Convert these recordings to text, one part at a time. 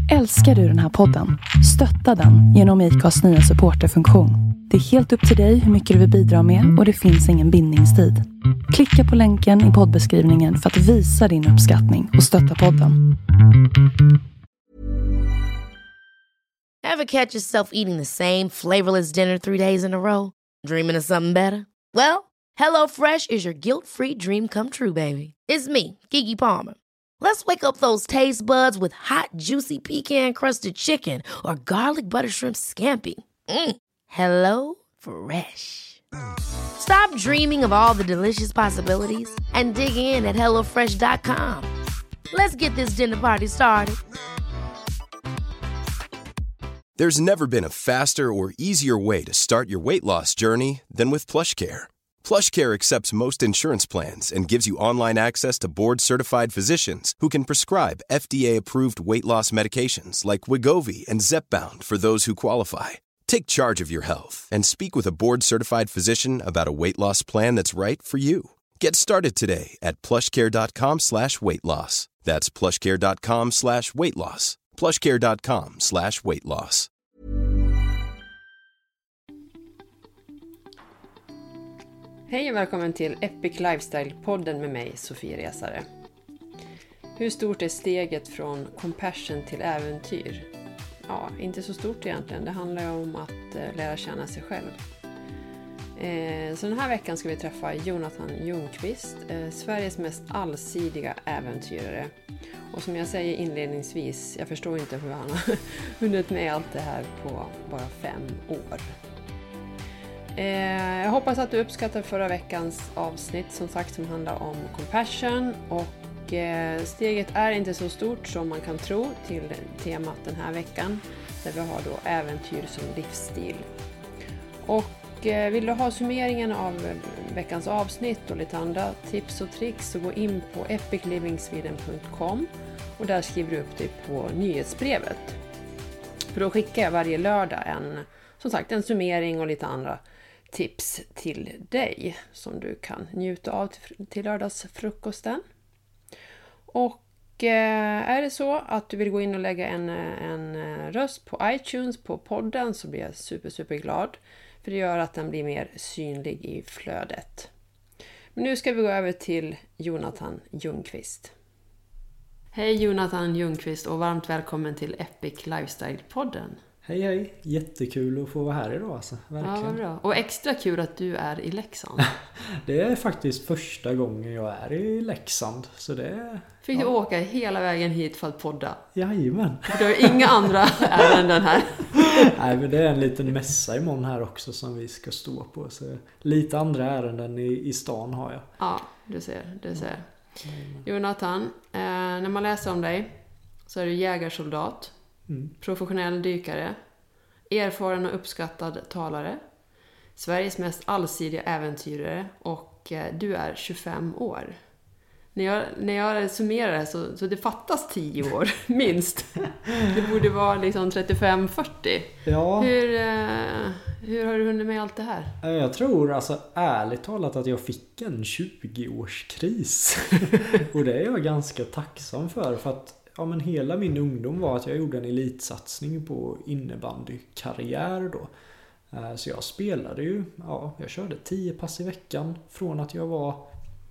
Älskar du den här podden? Stötta den genom IKAs nya supporterfunktion. Det är helt upp till dig hur mycket du vill bidra med och det finns ingen bindningstid. Klicka på länken i poddbeskrivningen för att visa din uppskattning och stötta podden. Ever catch yourself eating the same flavorless dinner 3 days in a row? Dreaming of something better? Well, HelloFresh is your guilt-free dream come true, baby. It's me, Keke Palmer. Let's wake up those taste buds with hot, juicy pecan-crusted chicken or garlic butter shrimp scampi. Hello Fresh. Stop dreaming of all the delicious possibilities and dig in at HelloFresh.com. Let's get this dinner party started. There's never been a faster or easier way to start your weight loss journey than with PlushCare. PlushCare accepts most insurance plans and gives you online access to board-certified physicians who can prescribe FDA-approved weight loss medications like Wegovy and Zepbound for those who qualify. Take charge of your health and speak with a board-certified physician about a weight loss plan that's right for you. Get started today at plushcare.com/weightloss. That's plushcare.com/weightloss. plushcare.com/weightloss. Hej och välkommen till Epic Lifestyle-podden med mig, Sofie Resare. Hur stort är steget från compassion till äventyr? Ja, inte så stort egentligen. Det handlar ju om att lära känna sig själv. Så den här veckan ska vi träffa Jonathan Ljungqvist, Sveriges mest allsidiga äventyrare. Och som jag säger inledningsvis, jag förstår inte hur han har hunnit med allt det här på bara 5 år. Jag hoppas att du uppskattar förra veckans avsnitt som sagt som handlar om compassion och steget är inte så stort som man kan tro till temat den här veckan där vi har då äventyr som livsstil. Och vill du ha summeringen av veckans avsnitt och lite andra tips och tricks så gå in på epiclivingsweden.com och där skriver du upp dig på nyhetsbrevet. För då skickar jag varje lördag en summering och lite andra tips till dig som du kan njuta av till lördagsfrukosten. Och är det så att du vill gå in och lägga en röst på iTunes på podden så blir jag super glad. För det gör att den blir mer synlig i flödet. Men nu ska vi gå över till Jonathan Ljungqvist. Hej Jonathan Ljungqvist och varmt välkommen till Epic Lifestyle-podden. Hej, jättekul att få vara här idag alltså, verkligen. Ja, vad bra. Och extra kul att du är i Leksand. Det är faktiskt första gågen jag är i Leksand, så det... Fick du åka hela vägen hit för att podda? Jajamän. Du har inga andra ärenden här. Nej, men det är en liten mässa imorgon här också som vi ska stå på, så lite andra ärenden i stan har jag. Ja, du ser. Jonathan, när man läser om dig så är du jägarsoldat. Professionell dykare, erfaren och uppskattad talare, Sveriges mest allsidiga äventyrare och du är 25 år. När jag summerar det så det fattas 10 år, minst. Det borde vara liksom 35-40. Ja. Hur har du hunnit med allt det här? Jag tror alltså ärligt talat att jag fick en 20-årskris. Och det är jag ganska tacksam för att men hela min ungdom var att jag gjorde en elitsatsning på innebandykarriär då. Så jag spelade ju, jag körde 10 pass i veckan från att jag var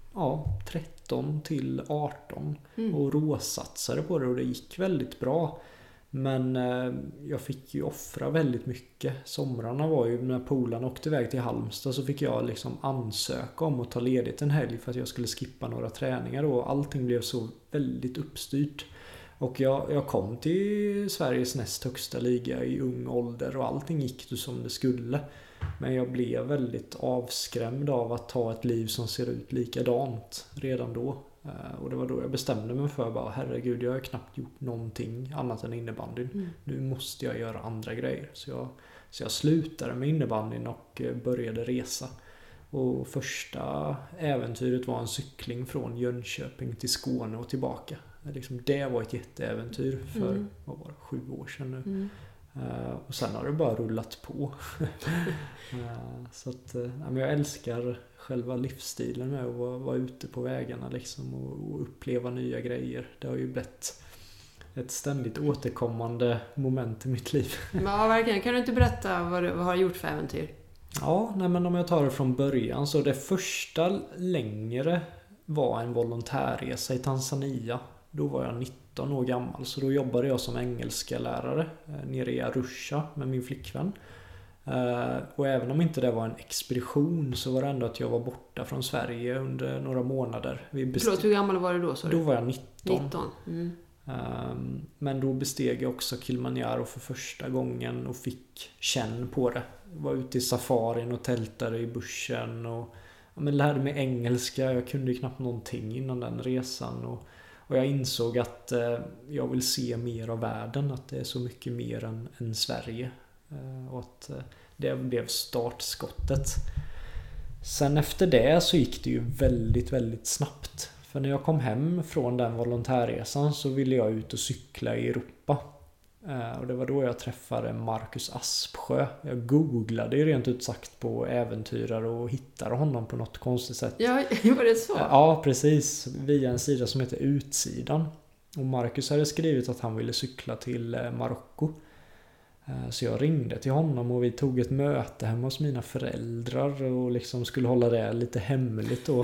13 till 18 och råsatsade på det och det gick väldigt bra. Men jag fick ju offra väldigt mycket. Somrarna var ju när polarna åkte iväg till Halmstad så fick jag liksom ansöka om att ta ledigt en helg för att jag skulle skippa några träningar och allting blev så väldigt uppstyrt. Och jag kom till Sveriges näst högsta liga i ung ålder och allting gick som det skulle. Men jag blev väldigt avskrämd av att ta ett liv som ser ut likadant redan då. Och det var då jag bestämde mig för bara, herregud, jag har knappt gjort någonting annat än innebandyn. Nu måste jag göra andra grejer. Så jag slutade med innebandyn och började resa. Och första äventyret var en cykling från Jönköping till Skåne och tillbaka. Det var ett jätteäventyr för 7 år sedan nu. Och sen har det bara rullat på. Så att jag älskar själva livsstilen med att vara ute på vägarna liksom, och uppleva nya grejer. Det har ju blivit ett ständigt återkommande moment i mitt liv. Ja, verkligen. Kan du inte berätta vad du har gjort för äventyr? Ja, nej, men om jag tar det från början så det första längre var en volontärresa i Tanzania. Då var jag 19 år gammal, så då jobbade jag som engelska lärare nere i Arusha med min flickvän. Och även om inte det var en expedition så var det ändå att jag var borta från Sverige under några månader. Förlåt, hur gammal var du då? Då var jag 19. 19. Mm. Men då besteg jag också Kilimanjaro för första gången och fick känn på det. Var ute i safarin och tältade i bushen och lärde mig engelska. Jag kunde knappt någonting innan den resan och jag insåg att jag vill se mer av världen, att det är så mycket mer än Sverige. Och att det blev startskottet. Sen efter det så gick det ju väldigt, väldigt snabbt. För när jag kom hem från den volontärresan så ville jag ut och cykla i Europa. Och det var då jag träffade Marcus Aspsjö. Jag googlade ju rent ut sagt på äventyrare och hittade honom på något konstigt sätt. Ja, var det så? Ja, precis. Via en sida som heter Utsidan. Och Marcus hade skrivit att han ville cykla till Marocko. Så jag ringde till honom och vi tog ett möte hemma hos mina föräldrar och liksom skulle hålla det lite hemligt då.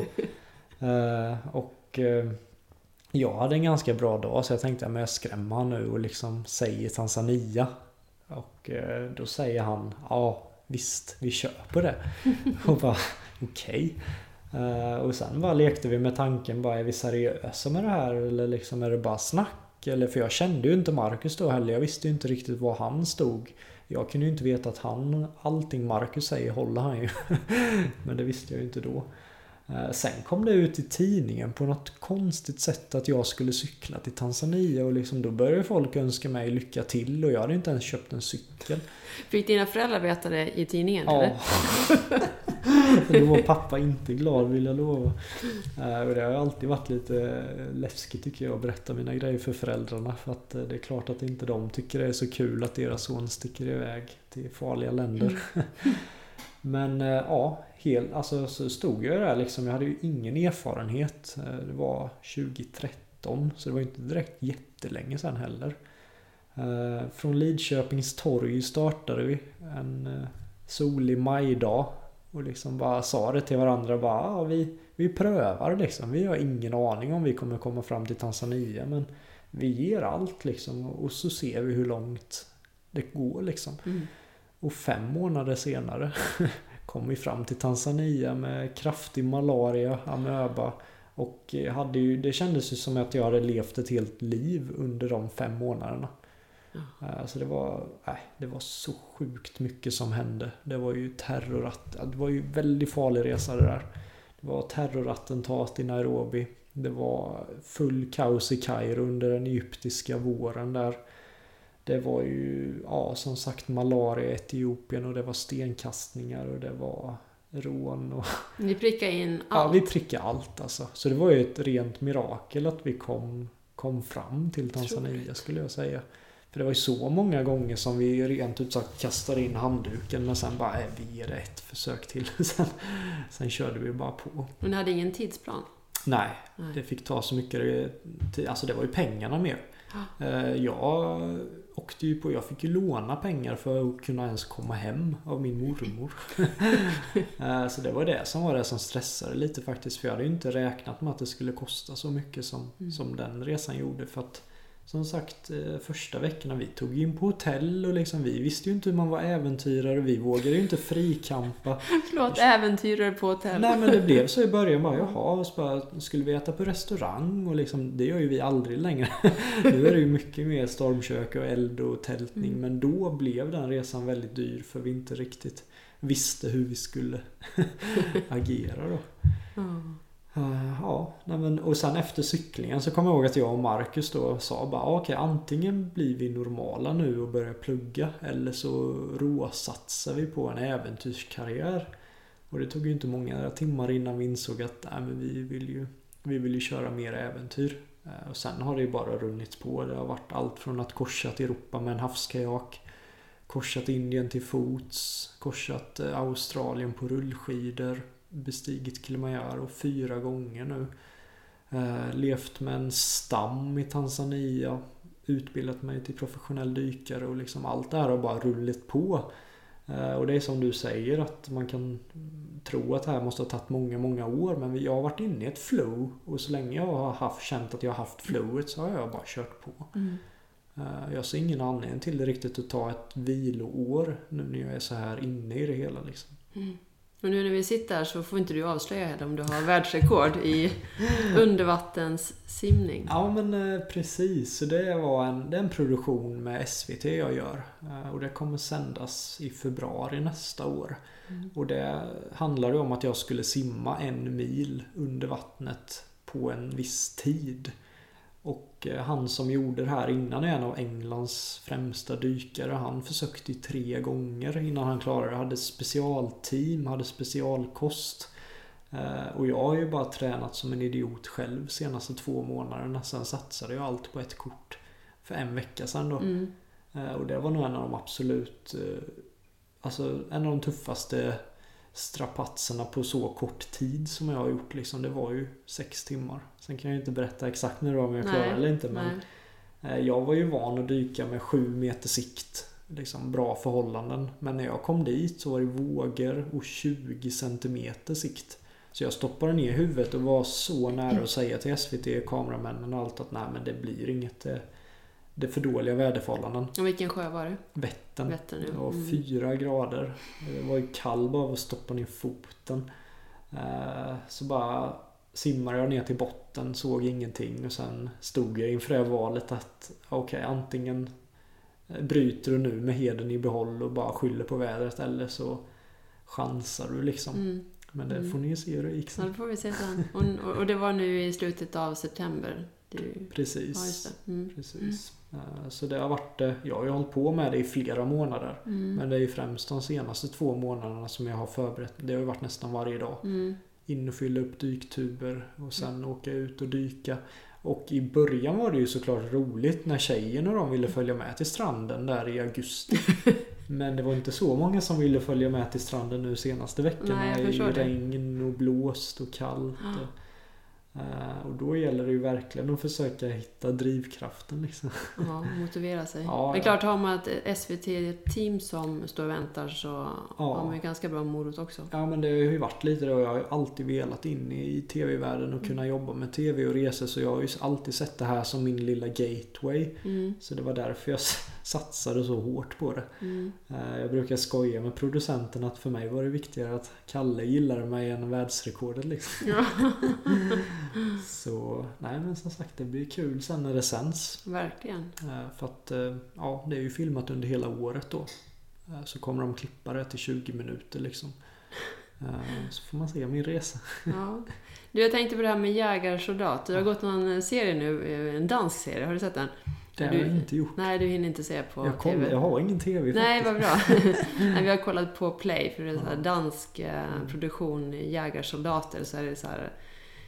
Och jag hade en ganska bra dag så jag tänkte att jag skrämmer han nu och liksom säger Tanzania. Och då säger han, ja visst, vi kör på det. Och bara, okej. Och sen bara lekte vi med tanken, bara är vi seriösa med det här eller liksom är det bara snack? Eller för jag kände ju inte Marcus då heller, jag visste ju inte riktigt var han stod. Jag kunde ju inte veta att allting Marcus säger håller han ju. Men det visste jag ju inte då. Sen kom det ut i tidningen på något konstigt sätt att jag skulle cykla till Tanzania och liksom då började folk önska mig lycka till och jag hade inte ens köpt en cykel. Fick dina föräldrar veta det i tidningen? Ja. Eller? Då var pappa inte glad, vill jag lova. Och det har alltid varit lite läskigt tycker jag att berätta mina grejer för föräldrarna för att det är klart att inte de tycker det är så kul att deras son sticker iväg till farliga länder. Men ja, alltså, så stod jag där liksom, jag hade ju ingen erfarenhet. Det var 2013 så det var inte direkt jättelänge sedan heller. Från Lidköpings torg startade vi en solig majdag och liksom bara sa det till varandra bara, ja, vi prövar liksom. Vi har ingen aning om vi kommer komma fram till Tanzania men vi ger allt liksom och så ser vi hur långt det går liksom. Och 5 månader senare kom vi fram till Tanzania med kraftig malaria, amöba och det kändes ju som att jag hade levt ett helt liv under de 5 månaderna. Så det var så sjukt mycket som hände. Det var ju det var ju väldigt farlig resa det där. Det var terrorattentat i Nairobi. Det var full kaos i Kairo under den egyptiska våren där. Det var ju, som sagt, malaria i Etiopien och det var stenkastningar och det var rån. Och Ni prickade in allt? Ja, vi prickade allt alltså. Så det var ju ett rent mirakel att vi kom fram till Tanzania skulle jag säga. För det var ju så många gånger som vi rent ut sagt kastade in handduken men sen bara, vi ger det ett försök till. Sen körde vi bara på. Men ni hade ingen tidsplan? Nej, det fick ta så mycket tid. Alltså det var ju pengarna mer. Jag fick ju låna pengar för att kunna ens komma hem av min mormor. Så det var det som stressade lite faktiskt. För jag hade ju inte räknat med att det skulle kosta så mycket som den resan gjorde. För att som sagt, första veckorna vi tog in på hotell och liksom, vi visste ju inte hur man var äventyrare. Vi vågade ju inte frikampa. Förlåt, äventyrare på hotell. Nej men det blev så i början bara, jaha, så bara, skulle vi äta på restaurang och liksom, det gör ju vi aldrig längre. Nu är det ju mycket mer stormkök och eld och tältning. Men då blev den resan väldigt dyr för vi inte riktigt visste hur vi skulle agera då. Och sen efter cyklingen så kommer jag ihåg att jag och Marcus då sa bara okej, antingen blir vi normala nu och börjar plugga eller så råsatsar vi på en äventyrskarriär. Och det tog ju inte många timmar innan vi insåg att vi vill ju köra mer äventyr. Och sen har det ju bara runnit på. Det har varit allt från att korsa till Europa med en havskajak, korsat Indien till fots, korsat Australien på rullskidor, bestigit Kilimanjaro 4 gånger nu. Levt med en stam i Tanzania, utbildat mig till professionell dykare och liksom allt det här har bara rullat på. Och det är som du säger att man kan tro att det här måste ha tagit många år, men jag har varit inne i ett flow och så länge jag har känt att jag har haft flowet så har jag bara kört på. Jag ser ingen anledning till det riktigt att ta ett viloår nu när jag är så här inne i det hela liksom. Och nu när vi sitter här så får inte du avslöja heller om du har världsrekord i undervattens simning. Ja men precis, så det är en produktion med SVT jag gör. Och det kommer sändas i februari nästa år. Och det handlar om att jag skulle simma 1 mil under vattnet på en viss tid. Och han som gjorde det här innan är en av Englands främsta dykare. Han försökte 3 gånger innan han klarade det. Hade specialteam, hade specialkost. Och jag har ju bara tränat som en idiot själv senaste 2 månaderna. Sen satsade jag allt på ett kort för 1 vecka sedan då. Och det var nog en av de absolut... Alltså en av de tuffaste strapatserna på så kort tid som jag har gjort liksom. Det var ju 6 timmar. Sen kan jag inte berätta exakt när det var om jag klarade eller inte. Men jag var ju van att dyka med 7 meter sikt. Liksom bra förhållanden. Men när jag kom dit så var det vågor och 20 centimeter sikt. Så jag stoppade ner huvudet och var så nära att säga till SVT, kameramännen och allt att nej men det blir inget. Det är för dåliga väderförhållanden. Och vilken sjö var det? Vättern. Ja. Det var 4 grader. Det var ju kall bara att stoppa ner foten. Så bara simmade jag ner till botten, såg ingenting. Och sen stod jag inför det valet att okej, antingen bryter du nu med heden i behåll och bara skyller på vädret, eller så chansar du liksom. Men det får ni se hur det gick sen. Ja, det får vi se sen. Och det var nu i slutet av september. Precis. Ja, just det. Precis. Så det har varit, jag har ju hållit på med det i flera månader. Men det är ju främst de senaste 2 månaderna som jag har förberett. Det har ju varit nästan varje dag. In och fylla upp dyktuber och sen åka ut och dyka. Och i början var det ju såklart roligt när tjejerna och de ville följa med till stranden där i augusti. Men det var inte så många som ville följa med till stranden nu senaste veckorna. I regn och blåst och kallt. Och då gäller det ju verkligen att försöka hitta drivkraften liksom. Ja, motivera sig. Ja, det är klart, har man ett SVT-team som står och väntar så har man ju ganska bra morot också. Ja, men det har ju varit lite då. Jag har ju alltid velat in i tv-världen och kunna jobba med tv och resor. Så jag har ju alltid sett det här som min lilla gateway. Så det var därför jag satsade så hårt på det. Jag brukar skoja med producenten att för mig var det viktigare att Kalle gillade mig än världsrekordet liksom. Ja. Så, nej men som sagt, det blir kul sen när det sänds. Verkligen. För att, det är ju filmat under hela året då. Så kommer de klippa det till 20 minuter liksom. Så får man se min resa. Ja. Du, jag tänkte på det här med jägarsoldat. Du har gått någon serie nu, en dansk serie, har du sett den? Det har jag inte gjort. Nej, du hinner inte se på TV. Jag har ingen TV faktiskt. Nej, vad bra. Nej, vi har kollat på Play, för det är en så här dansk produktion, jägarsoldater. Så är det så här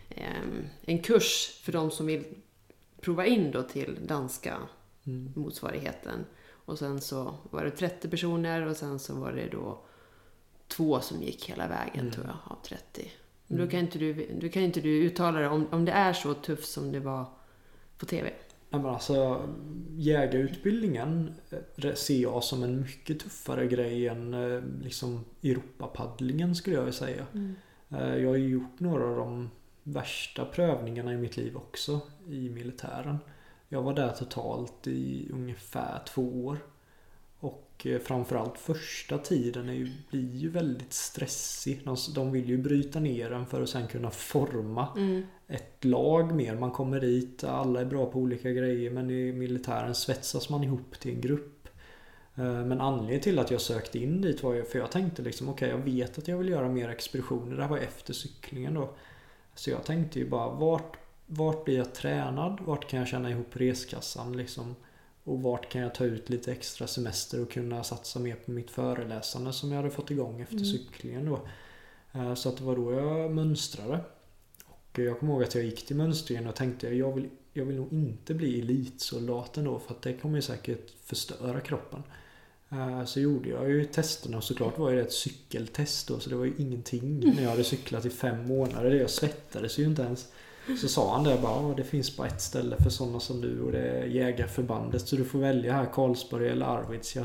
en kurs för de som vill prova in då till danska motsvarigheten. Och sen så var det 30 personer och sen så var det då 2 som gick hela vägen tror jag, av 30. Men då kan inte du uttala det om det är så tufft som det var på TV. Nej, men alltså, jägarutbildningen ser jag som en mycket tuffare grej än liksom Europapaddlingen skulle jag vilja säga. Jag har ju gjort några av de värsta prövningarna i mitt liv också i militären. Jag var där totalt i ungefär 2 år. Och framförallt första tiden blir ju väldigt stressig. De vill ju bryta ner den för att sen kunna forma ett lag mer. Man kommer dit, alla är bra på olika grejer, men i militären svetsas man ihop till en grupp. Men anledningen till att jag sökte in dit var ju för jag tänkte liksom okej, jag vet att jag vill göra mer expeditioner. Det här var efter cyklingen då. Så jag tänkte ju bara vart blir jag tränad? Vart kan jag tjäna ihop reskassan liksom? Och vart kan jag ta ut lite extra semester och kunna satsa mer på mitt föreläsande som jag hade fått igång efter cyklingen då. Så att det var då jag mönstrade. Och jag kommer ihåg att jag gick till mönstringen och tänkte jag vill nog inte bli elitsoldaten då, för att det kommer ju säkert förstöra kroppen. Så gjorde jag ju testerna och såklart var det ett cykeltest då, så det var ju ingenting när jag hade cyklat i 5 månader. Jag svettades ju inte ens. Så sa han det bara, det finns bara ett ställe för sådana som du och det är jägarförbandet. Så du får välja här, Karlsborg eller Arvidsjaur.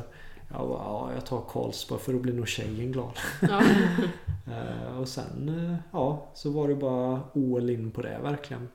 Jag tar Karlsborg för då blir nog tjejen glad. Ja. Och sen, så var det bara all in på det verkligen.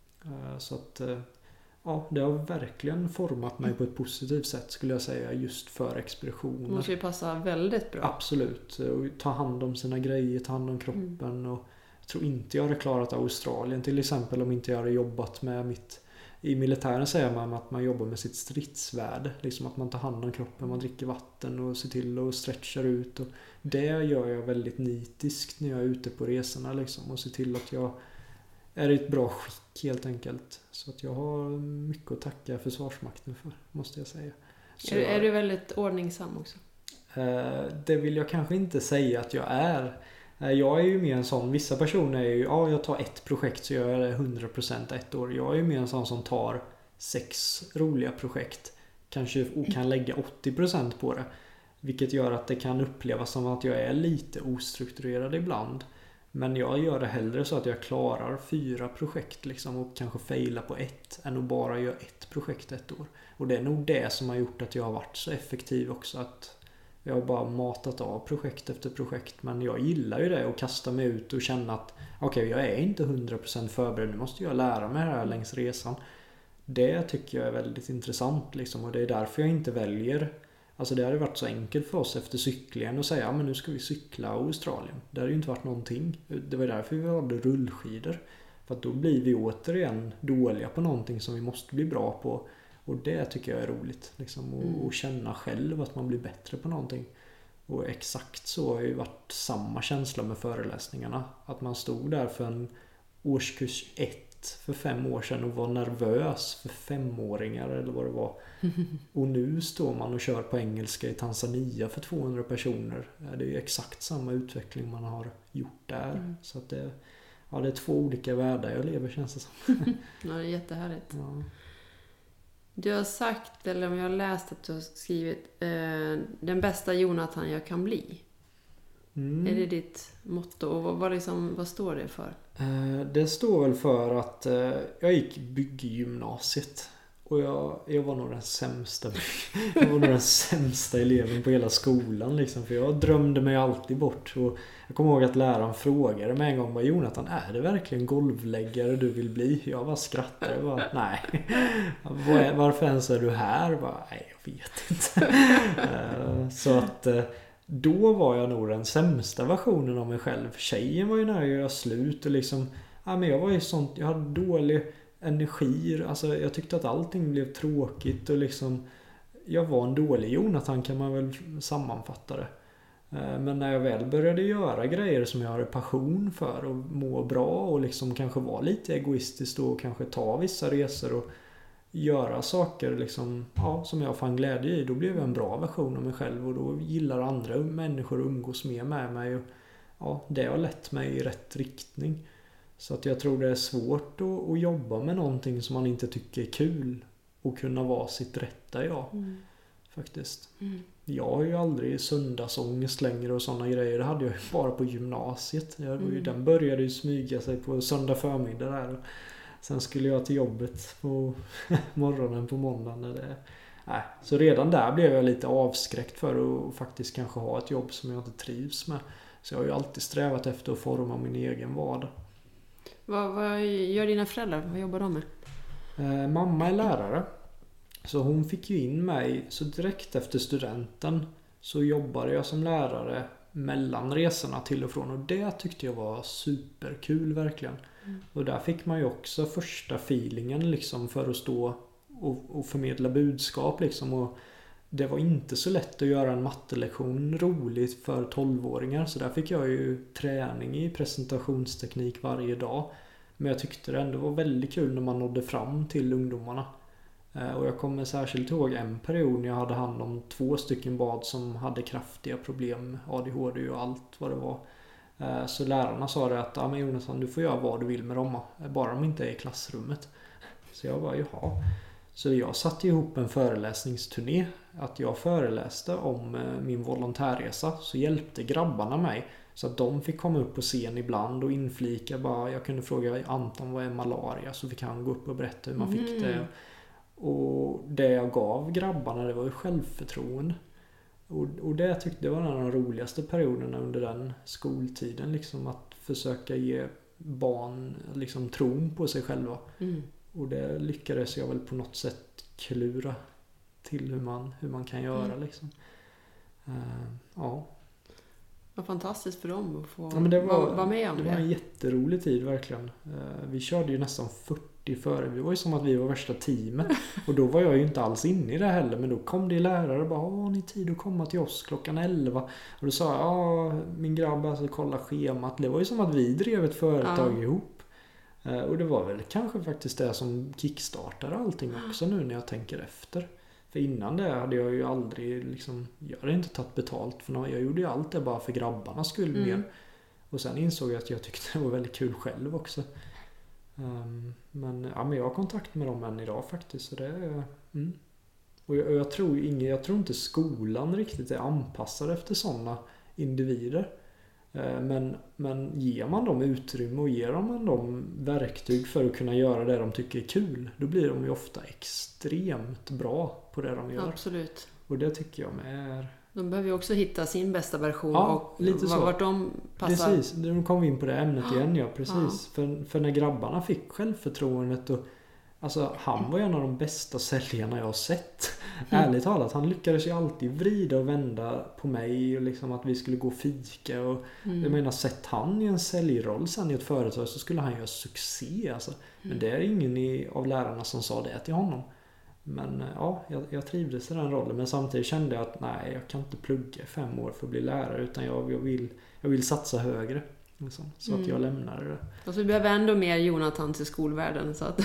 Så att, det har verkligen format mig på ett positivt sätt skulle jag säga just för expeditioner. Det måste ju passa väldigt bra. Absolut. Och ta hand om sina grejer, ta hand om kroppen. Och jag tror inte jag hade klarat Australien till exempel om inte jag hade jobbat med i militären säger man att man jobbar med sitt stridsvärde. Liksom att man tar hand om kroppen, man dricker vatten och ser till och stretchar ut. Och det gör jag väldigt nitiskt när jag är ute på resorna liksom. Och ser till att jag är i ett bra skick helt enkelt. Så att jag har mycket att tacka Försvarsmakten för, måste jag säga. Är du väldigt ordningsam också? Det vill jag kanske inte säga att jag är. Jag är ju mer en sån, vissa personer är ju, jag tar ett projekt så gör jag det 100% ett år. Jag är ju mer en sån som tar 6 roliga projekt. Kanske kan lägga 80% på det. Vilket gör att det kan upplevas som att jag är lite ostrukturerad ibland. Men jag gör det hellre så att jag klarar 4 projekt liksom och kanske failar på ett än att bara göra ett projekt ett år. Och det är nog det som har gjort att jag har varit så effektiv också, att jag har bara matat av projekt efter projekt. Men jag gillar ju det och kasta mig ut och känna att okej, jag är inte 100% förberedd, nu måste jag lära mig det här längs resan. Det tycker jag är väldigt intressant liksom, och det är därför jag inte väljer. Alltså det hade varit så enkelt för oss efter cyklingen att säga men nu ska vi cykla Australien. Det hade ju inte varit någonting. Det var därför vi hade rullskidor. För att då blir vi återigen dåliga på någonting som vi måste bli bra på. Och det tycker jag är roligt. Liksom, och känna själv att man blir bättre på någonting. Och exakt så har ju varit samma känsla med föreläsningarna. Att man stod där för en årskurs 1 för 5 år sedan och var nervös för 5-åringar eller vad det var. Och nu står man och kör på engelska i Tanzania för 200 personer. Det är ju exakt samma utveckling man har gjort där. Så att det är 2 olika världar jag lever, känns det som. Ja, det är jättehärligt. Ja. Du har sagt, eller om jag har läst att du har skrivit den bästa Jonathan jag kan bli. Är det ditt motto? Och vad står det för? Det står väl för att jag gick bygggymnasiet. Och jag var nog den sämsta eleven på hela skolan liksom, för jag drömde mig alltid bort. Och jag kommer ihåg att läraren frågade mig en gång, Jonathan, är det verkligen golvläggare du vill bli? Jag bara skrattade, nej. Varför ens är du här? Nej, jag vet inte. Så att då var jag nog den sämsta versionen av mig själv. Tjejen var ju nära att göra slut och liksom, men jag var ju sånt, jag hade dålig energi, alltså jag tyckte att allting blev tråkigt och liksom jag var en dålig Jonathan, kan man väl sammanfatta det. Men när jag väl började göra grejer som jag hade passion för och må bra och liksom kanske vara lite egoistisk och kanske ta vissa resor och göra saker liksom, som jag fann glädje i, då blev jag en bra version av mig själv och då gillar andra människor att umgås med mig och det har lett mig i rätt riktning. Så att jag tror det är svårt att jobba med någonting som man inte tycker är kul och kunna vara sitt rätta jag. Faktiskt. Jag har ju aldrig söndagsångest längre och sådana grejer. Det hade jag ju bara på gymnasiet. Den började ju smyga sig på söndag förmiddag där. Sen skulle jag till jobbet på morgonen på måndagen. Så redan där blev jag lite avskräckt för att faktiskt kanske ha ett jobb som jag inte trivs med. Så jag har ju alltid strävat efter att forma min egen vardag. Vad gör dina föräldrar? Vad jobbar de med? Mamma är lärare. Så hon fick ju in mig. Så direkt efter studenten så jobbade jag som lärare mellan resorna till och från. Och det tyckte jag var superkul verkligen. Och där fick man ju också första feelingen liksom för att stå och förmedla budskap liksom. Och det var inte så lätt att göra en mattelektion roligt för 12-åringar. Så där fick jag ju träning i presentationsteknik varje dag. Men jag tyckte det ändå var väldigt kul när man nådde fram till ungdomarna. Och jag kommer särskilt ihåg en period när jag hade hand om 2 stycken barn som hade kraftiga problem, ADHD och allt vad det var. Så lärarna sa det att men Jonathan, du får göra vad du vill med dem, bara de inte är i klassrummet. Så jag bara, jaha. Så jag satte ihop en föreläsningsturné. Att jag föreläste om min volontärresa. Så hjälpte grabbarna mig. Så att de fick komma upp på scen ibland och inflika. Jag kunde fråga Anton vad är malaria. Så fick han gå upp och berätta hur man fick det. Och det jag gav grabbarna, det var ju självförtroende. Och det tyckte jag var en av de roligaste perioderna under den skoltiden. Liksom, att försöka ge barn liksom tron på sig själva. Och det lyckades jag väl på något sätt klura till hur man kan göra. Liksom. Ja. Vad fantastiskt för dem att få vara med om det. Det var en jätterolig tid verkligen. Vi körde ju nästan 40 före. Det var ju som att vi var värsta teamet. Och då var jag ju inte alls inne i det heller. Men då kom det lärare och bara, har ni tid att komma till oss klockan 11? Och då sa jag, min grabb alltså kolla schemat. Det var ju som att vi drev ett företag ihop. Och det var väl kanske faktiskt det som kickstartade allting också nu när jag tänker efter. För innan det hade jag ju aldrig liksom, jag hade inte tagit betalt för något. Jag gjorde ju allt det bara för grabbarnas skull mer. Och sen insåg jag att jag tyckte det var väldigt kul själv också. Men jag har kontakt med dem än idag faktiskt. Så det är, Och jag tror inte skolan riktigt är anpassad efter sådana individer. Men ger man dem utrymme och ger man dem verktyg för att kunna göra det de tycker är kul, då blir de ju ofta extremt bra på det de gör. Absolut. Och det tycker jag är... De behöver ju också hitta sin bästa version och lite så. Vart de passar. Precis, nu kom vi in på det ämnet igen. Ja, precis. För när grabbarna fick självförtroendet och alltså, han var ju en av de bästa säljarna jag har sett. Ärligt talat, han lyckades ju alltid vrida och vända på mig och liksom att vi skulle gå och fika. Och jag menar, sett han i en säljroll sen i ett företag så skulle han göra succé. Alltså. Men det är ingen av lärarna som sa det till honom. Men jag trivdes i den rollen. Men samtidigt kände jag att nej, jag kan inte plugga i 5 år för att bli lärare. Utan jag vill satsa högre. Liksom, så att jag lämnade det. Alltså vi behöver ändå mer Jonathan till skolvärlden. Så att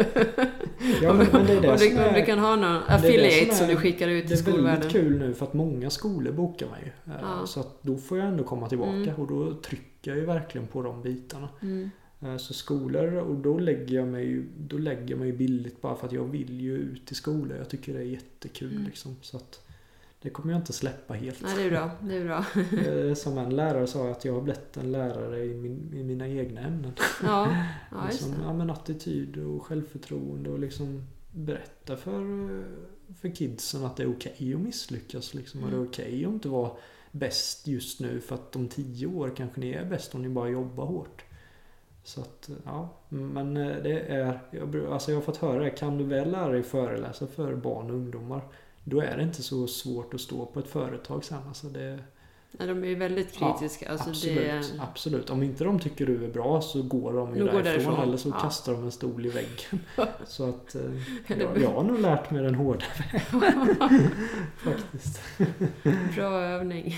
men det är det om du kan ha någon affiliate som du skickar ut till skolvärlden. Det är väldigt kul nu för att många skolor bokar mig. Så att då får jag ändå komma tillbaka. Och då trycker jag ju verkligen på de bitarna. Så skolor, och då lägger jag mig billigt bara för att jag vill ju ut i skolor. Jag tycker det är jättekul liksom. Så att det kommer jag inte släppa helt. Nej, det är bra. Som en lärare sa, att jag har blivit en lärare i mina egna ämnen. Ja, just liksom, det. Men attityd och självförtroende och liksom berätta för kidsen att det är okej att misslyckas. Liksom. Och det är okej att inte vara bäst just nu, för att om 10 år kanske ni är bäst om ni bara jobbar hårt. Så att, men det är, jag har fått höra det, kan du väl lära dig föreläsa för barn och ungdomar, då är det inte så svårt att stå på ett företag sen. Alltså Nej, de är ju väldigt kritiska. Ja, alltså absolut. Om inte de tycker du är bra så går de ju därifrån. Eller så kastar de en stol i väggen. Så att jag har nog lärt mig den hårda vägen. Faktiskt. Bra övning.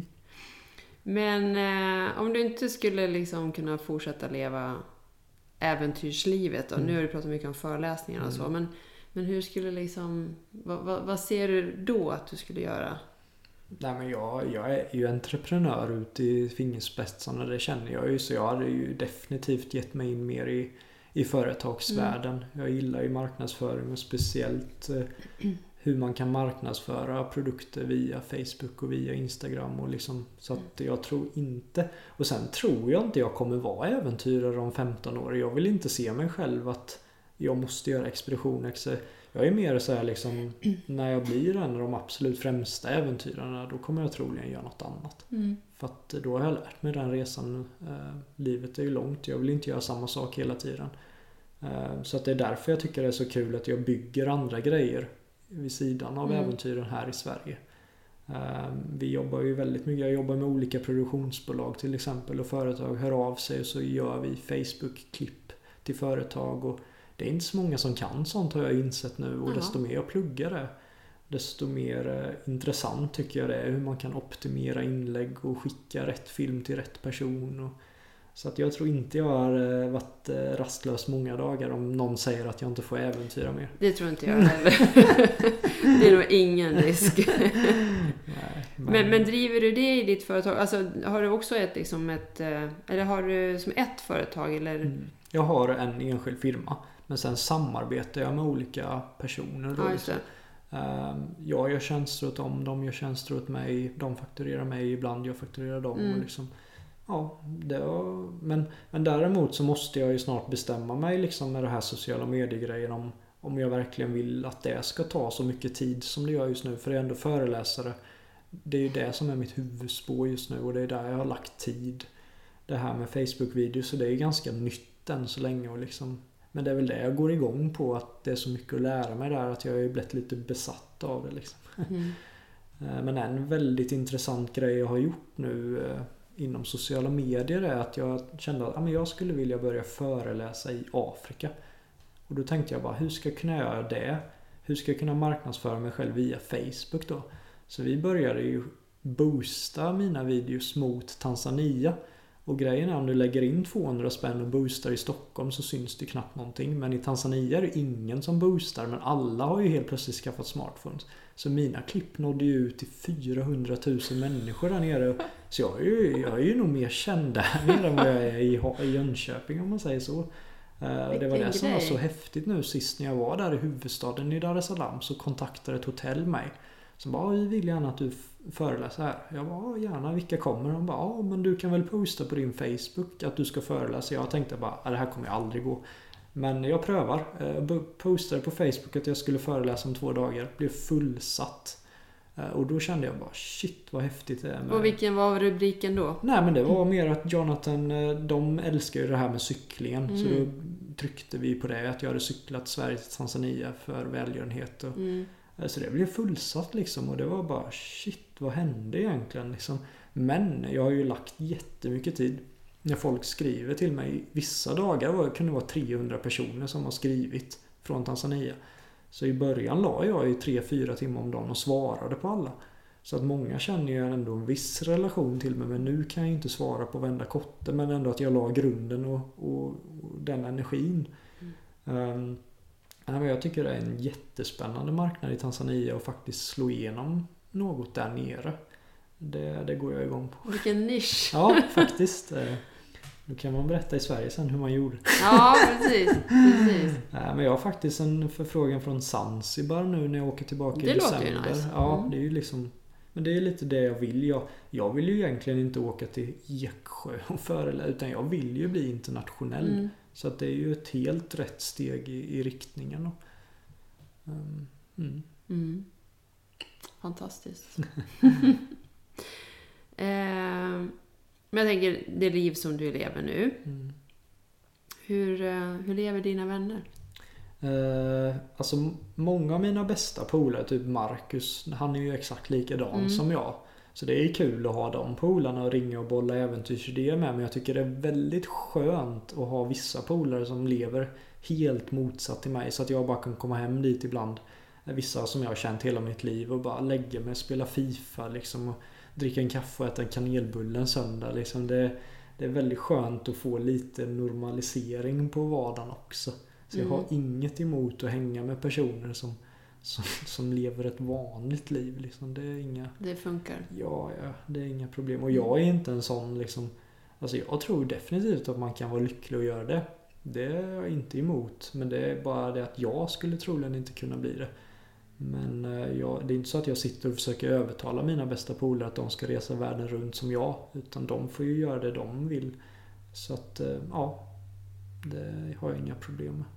Men om du inte skulle liksom kunna fortsätta leva äventyrslivet, och nu har du pratat mycket om föreläsningar och så, men hur skulle liksom, vad ser du då att du skulle göra? Nej, men jag är ju entreprenör ute i fingerspetsarna, det känner jag ju, så jag hade ju definitivt gett mig in mer i företagsvärlden. Jag gillar ju marknadsföring och speciellt hur man kan marknadsföra produkter via Facebook och via Instagram och liksom, så att jag tror inte, och sen tror jag inte jag kommer vara äventyrare om 15 år. Jag vill inte se mig själv att jag måste göra expedition. Jag är mer så här liksom, när jag blir en av de absolut främsta äventyrarna, då kommer jag troligen göra något annat. För att då har jag lärt mig den resan. Livet är ju långt, jag vill inte göra samma sak hela tiden. Så att det är därför jag tycker det är så kul att jag bygger andra grejer vid sidan av äventyren här i Sverige. Vi jobbar ju väldigt mycket. Jag jobbar med olika produktionsbolag till exempel, och företag hör av sig och så gör vi Facebook-klipp till företag, och det är inte så många som kan sånt, har jag insett nu, och desto mer jag pluggar det, desto mer intressant tycker jag det är hur man kan optimera inlägg och skicka rätt film till rätt person. Så att jag tror inte jag har varit rastlös många dagar om någon säger att jag inte får äventyra mer. Det tror inte jag heller. Det är nog ingen risk. Nej, men driver du det i ditt företag? Alltså, har du också eller har du som ett företag? Eller? Jag har en enskild firma. Men sen samarbetar jag med olika personer då. Jag gör tjänster åt dem, de gör tjänster åt mig, de fakturerar mig, ibland jag fakturerar dem. Och liksom, ja, men däremot så måste jag ju snart bestämma mig liksom med det här sociala mediegrejen om jag verkligen vill att det ska ta så mycket tid som det gör just nu. För det är ändå föreläsare. Det är ju det som är mitt huvudspår just nu och det är där jag har lagt tid. Det här med Facebook-videos, så det är ganska nytt än så länge. Och liksom, men det är väl det jag går igång på, att det är så mycket att lära mig där att jag är blivit lite besatt av det. Liksom. Men en väldigt intressant grej jag har gjort nu inom sociala medier är att jag kände att jag skulle vilja börja föreläsa i Afrika. Och då tänkte jag bara, hur ska jag kunna göra det? Hur ska jag kunna marknadsföra mig själv via Facebook då? Så vi började ju boosta mina videos mot Tanzania. Och grejen är, om du lägger in 200 spänn och boostar i Stockholm så syns det knappt någonting. Men i Tanzania är det ingen som boostar, men alla har ju helt plötsligt skaffat smartphones. Så mina klipp nådde ju ut till 400 000 människor där nere. Så jag är ju nog mer känd där nere än vad jag är i Jönköping, om man säger så. Det var det som var så häftigt nu sist när jag var där i huvudstaden i Dar es Salaam, så kontaktade ett hotell mig. Så bara, vi vill gärna att du föreläser här. Jag bara, gärna, vilka kommer? De bara, men du kan väl posta på din Facebook att du ska föreläsa. Jag tänkte bara, det här kommer jag aldrig gå. Men jag prövar. Jag postade på Facebook att jag skulle föreläsa om 2 dagar. Blev fullsatt. Och då kände jag bara, shit vad häftigt det är med... Och vilken var rubriken då? Nej, men det var mer att Jonathan, de älskar ju det här med cyklingen. Så då tryckte vi på det, att jag hade cyklat Sverige till Tanzania för välgörenhet. Och, så det blev fullsatt liksom, och det var bara, shit vad hände egentligen liksom. Men jag har ju lagt jättemycket tid. När folk skriver till mig, vissa dagar kunde det vara 300 personer som har skrivit från Tanzania. Så i början la jag i 3-4 timmar om dagen och svarade på alla. Så att många känner ju ändå en viss relation till mig. Men nu kan jag inte svara på varenda kotte. Men ändå att jag la grunden och den energin. Jag tycker det är en jättespännande marknad i Tanzania. Och faktiskt slå igenom något där nere. Det går jag igång på. Vilken nisch. Ja, faktiskt. Nu kan man berätta i Sverige sen hur man gjorde. Ja, precis. Men jag har faktiskt en förfrågan från Zanzibar nu när jag åker tillbaka i december. Det låter ju nice. Ja, det är ju liksom... Men det är lite det jag vill. Jag vill ju egentligen inte åka till Eksjö och föreläsa, utan jag vill ju bli internationell. Så att det är ju ett helt rätt steg i riktningen. Fantastiskt. Men jag tänker, det liv som du lever nu. Hur lever dina vänner? Alltså många av mina bästa polare, typ Marcus, han är ju exakt likadan som jag. Så det är kul att ha de polarna och ringa och bolla äventyrsidéer med. Men jag tycker det är väldigt skönt att ha vissa polare som lever helt motsatt till mig. Så att jag bara kan komma hem dit ibland. Vissa som jag har känt hela mitt liv och bara lägga mig och spela FIFA liksom, och dricka en kaffe och äta en kanelbulle en söndag. Liksom. Det är väldigt skönt att få lite normalisering på vardagen också. Så jag har inget emot att hänga med personer som lever ett vanligt liv. Liksom. Det funkar. Ja, det är inga problem. Och jag är inte en sån liksom... Alltså jag tror definitivt att man kan vara lycklig och göra det. Det är jag inte emot. Men det är bara det att jag skulle troligen inte kunna bli det. Men det är inte så att jag sitter och försöker övertala mina bästa polare att de ska resa världen runt som jag. Utan de får ju göra det de vill. Så att, det har jag inga problem med.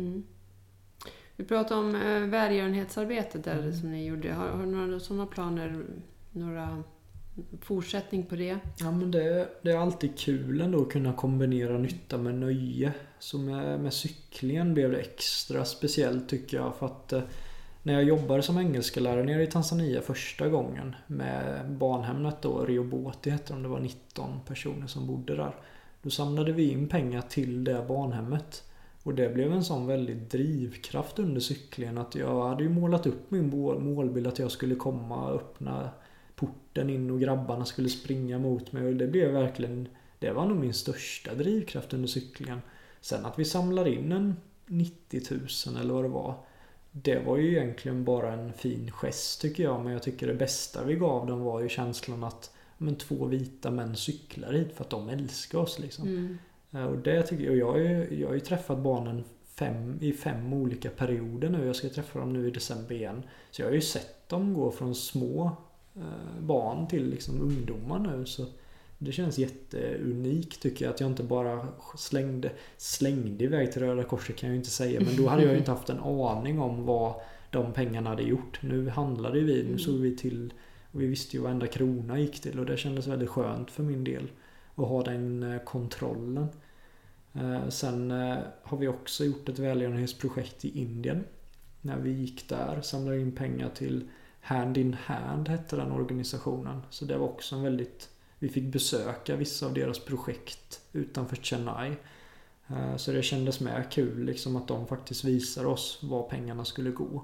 Vi pratade om välgörenhetsarbetet där som ni gjorde. Har du några sådana planer? Några fortsättning på det? Ja, men det är alltid kul ändå att kunna kombinera nytta med nöje. Så med cyklingen blev det extra speciellt tycker jag. För att när jag jobbade som engelsklärare nere i Tanzania första gången med barnhemmet då, Rehoboth hette de, det var 19 personer som bodde där. Då samlade vi in pengar till det barnhemmet. Och det blev en sån väldigt drivkraft under cyklingen att jag hade ju målat upp min målbild att jag skulle komma och öppna porten in och grabbarna skulle springa mot mig. Och det blev verkligen, det var nog min största drivkraft under cyklingen. Sen att vi samlar in en 90 000 eller vad det var. Det var ju egentligen bara en fin gest tycker jag. Men jag tycker det bästa vi gav dem var ju känslan att 2 vita män cyklar hit för att de älskar oss liksom. Och det tycker jag har ju träffat barnen i 5 olika perioder nu. Jag ska träffa dem nu i december igen. Så jag har ju sett dem gå från små barn till liksom ungdomar nu. Så det känns jätteunikt tycker jag, att jag inte bara slängde iväg till Röda Korset, kan jag ju inte säga. Men då hade jag ju inte haft en aning om vad de pengarna hade gjort. Nu handlade vi, nu såg vi till, och vi visste ju vad varenda krona gick till, och det kändes väldigt skönt för min del att ha den kontrollen. Sen har vi också gjort ett välgörenhetsprojekt i Indien. När vi gick där, samlade in pengar till Hand in Hand hette den organisationen. Så det var också en väldigt, vi fick besöka vissa av deras projekt utanför Chennai. Så det kändes med kul liksom, att de faktiskt visar oss var pengarna skulle gå.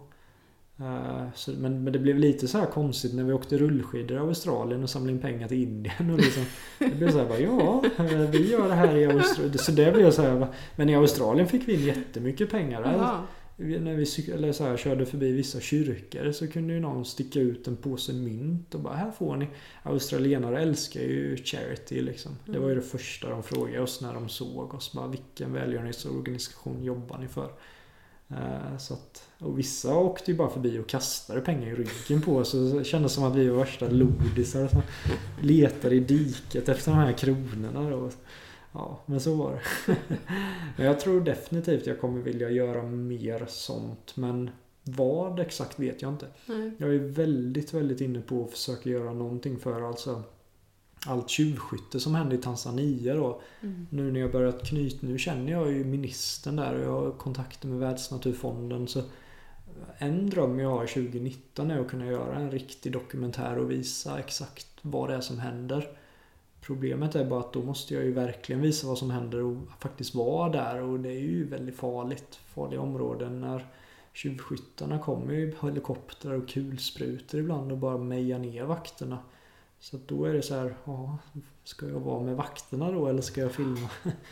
Men det blev lite så här konstigt när vi åkte rullskidor i Australien och samlade in pengar till Indien. Och liksom, det blev så här, ja, vi gör det här i Australien. Så det blev så här, men i Australien fick vi in jättemycket pengar. När vi körde förbi vissa kyrkor så kunde ju någon sticka ut en påse mynt och bara, här får ni. Australienare älskar ju charity liksom. Det var ju det första de frågade oss när de såg oss. Bara, vilken välgörenhetsorganisation jobbar ni för? Så att, och vissa åkte ju bara förbi och kastade pengar i ryggen på oss. Så det kändes som att vi var värsta lodisar som letade i diket efter de här kronorna då. Ja, men så var det. Men jag tror definitivt jag kommer vilja göra mer sånt. Men vad exakt vet jag inte. Jag är väldigt, väldigt inne på att försöka göra någonting för alltså allt tjuvskytte som hände i Tanzania då. Nu när jag börjat knyta, nu känner jag ju ministern där och jag har kontakter med Världsnaturfonden. Så en dröm jag har 2019 är att kunna göra en riktig dokumentär och visa exakt vad det är som händer. Problemet är bara att då måste jag ju verkligen visa vad som händer och faktiskt vara där, och det är ju väldigt farliga områden när tjuvskyttarna kommer i helikoptrar och kulsprutor ibland och bara mejar ner vakterna. Så då är det så här, ja, ska jag vara med vakterna då eller ska jag filma?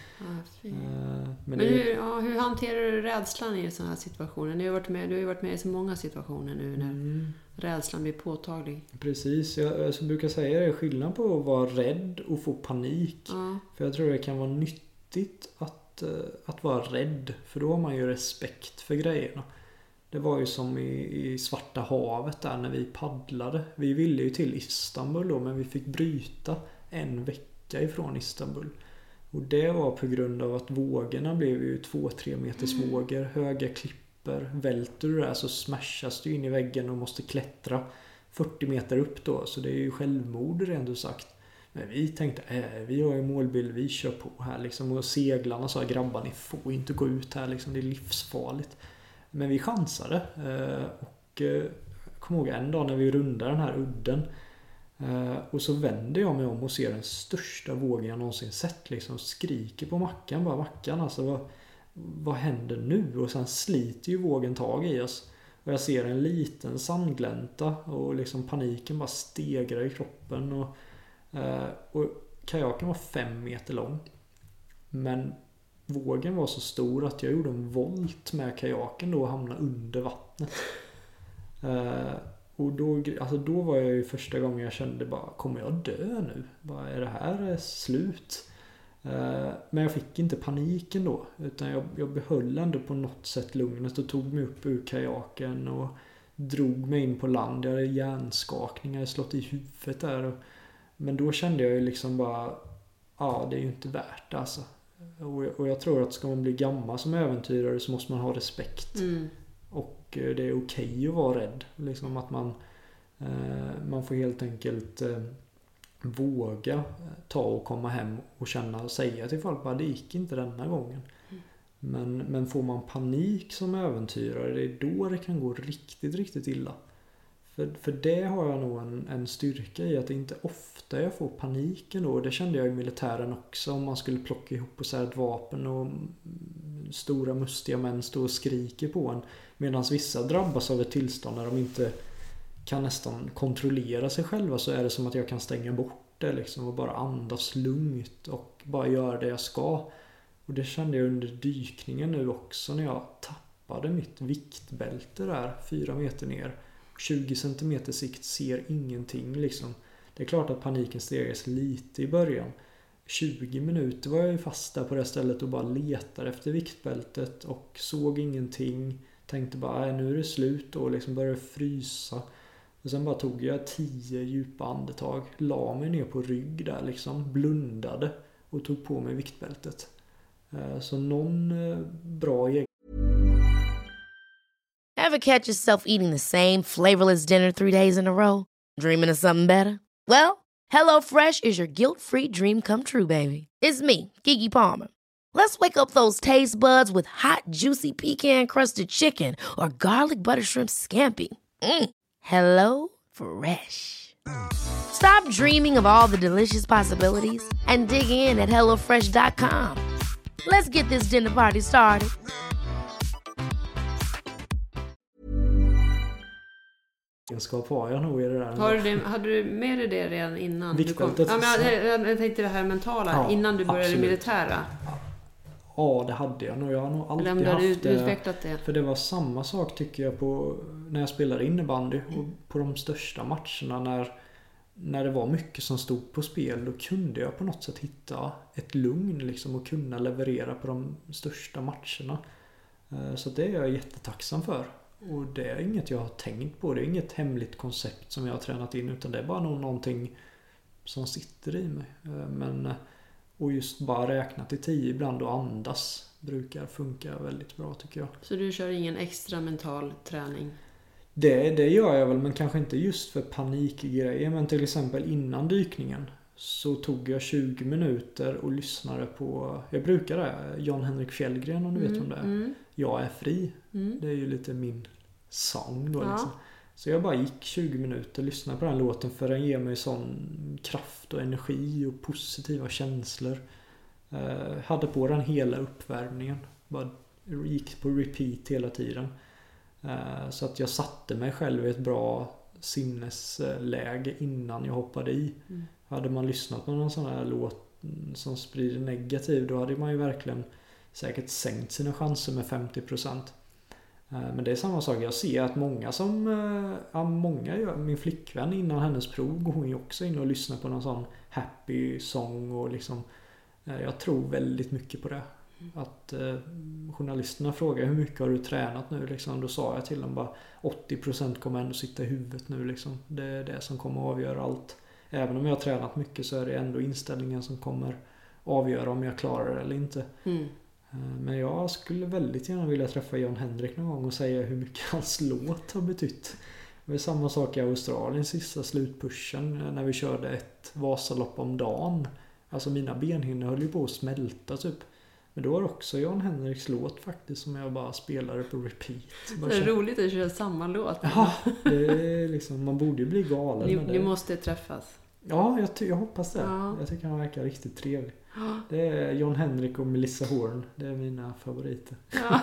Men hur hanterar du rädslan i sådana här situationer? Du har ju varit med i så många situationer nu när rädslan blir påtaglig. Precis, jag brukar säga det, skillnad på att vara rädd och få panik. För jag tror det kan vara nyttigt att vara rädd, för då har man ju respekt för grejerna. Det var ju som i Svarta havet där när vi paddlade. Vi ville ju till Istanbul då, men vi fick bryta en vecka ifrån Istanbul. Och det var på grund av att vågorna blev ju 2-3 meters vågor, höga klippor. Välter du där så smashas du in i väggen och måste klättra 40 meter upp då. Så det är ju självmord rent ut sagt. Men vi tänkte, vi har ju målbild, vi kör på här liksom. Och seglarna sa, grabbar ni får inte gå ut här liksom, det är livsfarligt. Men vi chansade och kom ihåg en dag när vi rundade den här udden och så vänder jag mig om och ser den största vågen jag någonsin sett liksom, skriker på Mackan, bara Mackan alltså vad händer nu? Och sen sliter ju vågen tag i oss och jag ser en liten sandglänta och liksom paniken bara stegrar i kroppen och kajaken var 5 meter lång, men vågen var så stor att jag gjorde en volt med kajaken då och hamnade under vattnet. Och då var jag ju första gången jag kände bara, kommer jag dö nu? Bara, är det här slut? Men jag fick inte paniken då, utan jag behöll ändå på något sätt lugnet och tog mig upp ur kajaken och drog mig in på land. Jag hade hjärnskakningar, slått i huvudet där. Men då kände jag ju liksom bara, ja, det är ju inte värt det alltså. Och jag tror att ska man bli gammal som äventyrare så måste man ha respekt. Och det är okej att vara rädd. Liksom att man får helt enkelt våga ta och komma hem och känna och säga till folk bara, det gick inte denna gången. Men får man panik som äventyrare, det är då det kan gå riktigt, riktigt illa. För det har jag nog en styrka i, att det inte ofta jag får paniken då. Det kände jag i militären också, om man skulle plocka ihop och säga ett vapen och stora mustiga män står och skriker på en. Medan vissa drabbas av ett tillstånd när de inte kan nästan kontrollera sig själva, så är det som att jag kan stänga bort det liksom och bara andas lugnt och bara göra det jag ska. Och det kände jag under dykningen nu också när jag tappade mitt viktbälte där 4 meter ner. 20 centimeter sikt, ser ingenting liksom. Det är klart att paniken stegas lite i början. 20 minuter var jag ju fast där på det stället och bara letade efter viktbältet och såg ingenting. Tänkte bara nu är det slut och liksom började frysa. Och sen bara tog jag 10 djupa andetag, la mig ner på rygg där liksom, blundade och tog på mig viktbältet. Så någon bra egen. Ever catch yourself eating the same flavorless dinner 3 days in a row? Dreaming of something better? Well, HelloFresh is your guilt-free dream come true, baby. It's me, Keke Palmer. Let's wake up those taste buds with hot, juicy pecan-crusted chicken or garlic butter shrimp scampi. Hello Fresh. Stop dreaming of all the delicious possibilities and dig in at HelloFresh.com. Let's get this dinner party started. Har jag nog i det där. Hade du med dig det redan innan Viktbältet, du kom? Ja, men jag tänkte det här mentala, innan du började absolut. Militära. Ja, det hade jag nog. Jag har nog alltid haft det. Utvecklat det. För det var samma sak tycker jag på när jag spelade innebandy och på de största matcherna när det var mycket som stod på spel, då kunde jag på något sätt hitta ett lugn liksom och kunna leverera på de största matcherna. Så det är jag jättetacksam för. Och det är inget jag har tänkt på. Det är inget hemligt koncept som jag har tränat in, utan det är bara någonting som sitter i mig. Och just bara räkna till 10 ibland och andas brukar funka väldigt bra tycker jag. Så du kör ingen extra mental träning? Det gör jag väl, men kanske inte just för panikgrejer. Men till exempel innan dykningen så tog jag 20 minuter och lyssnade på, jag brukar det, Jan Henrik Fjällgren om du vet om det är. Jag är fri. Det är ju lite min sång då liksom. Så jag bara gick 20 minuter, lyssnade på den låten för den ger mig sån kraft och energi och positiva känslor. Hade på den hela uppvärmningen. Bara gick på repeat hela tiden. Så att jag satte mig själv i ett bra sinnesläge innan jag hoppade i. Hade man lyssnat på någon sån här låt som sprider negativ, då hade man ju verkligen säkert sänkt sina chanser med 50%. Men det är samma sak. Jag ser att många gör, min flickvän innan hennes prov går hon ju också in och lyssnar på någon sån happy song och liksom, jag tror väldigt mycket på det. Att journalisterna frågar hur mycket har du tränat nu liksom, då sa jag till dem bara 80% kommer ändå sitta i huvudet nu liksom. Det är det som kommer att avgöra allt. Även om jag har tränat mycket så är det ändå inställningen som kommer avgöra om jag klarar det eller inte. Men jag skulle väldigt gärna vilja träffa Jan Henrik någon gång och säga hur mycket hans låt har betytt. Det var samma sak i Australien sista slutpushen när vi körde ett Vasalopp om dagen. Alltså mina benhinnor höll ju på att smälta typ. Men då var också Jan Henriks låt faktiskt som jag bara spelade på repeat. Det är roligt att köra samma låt. Ja, det är liksom, man borde ju bli galen. Ni måste träffas. Ja, jag hoppas det. Ja. Jag tycker han verkar riktigt trevlig. Det är Jon Henrik och Melissa Horn. Det är mina favoriter. Ja.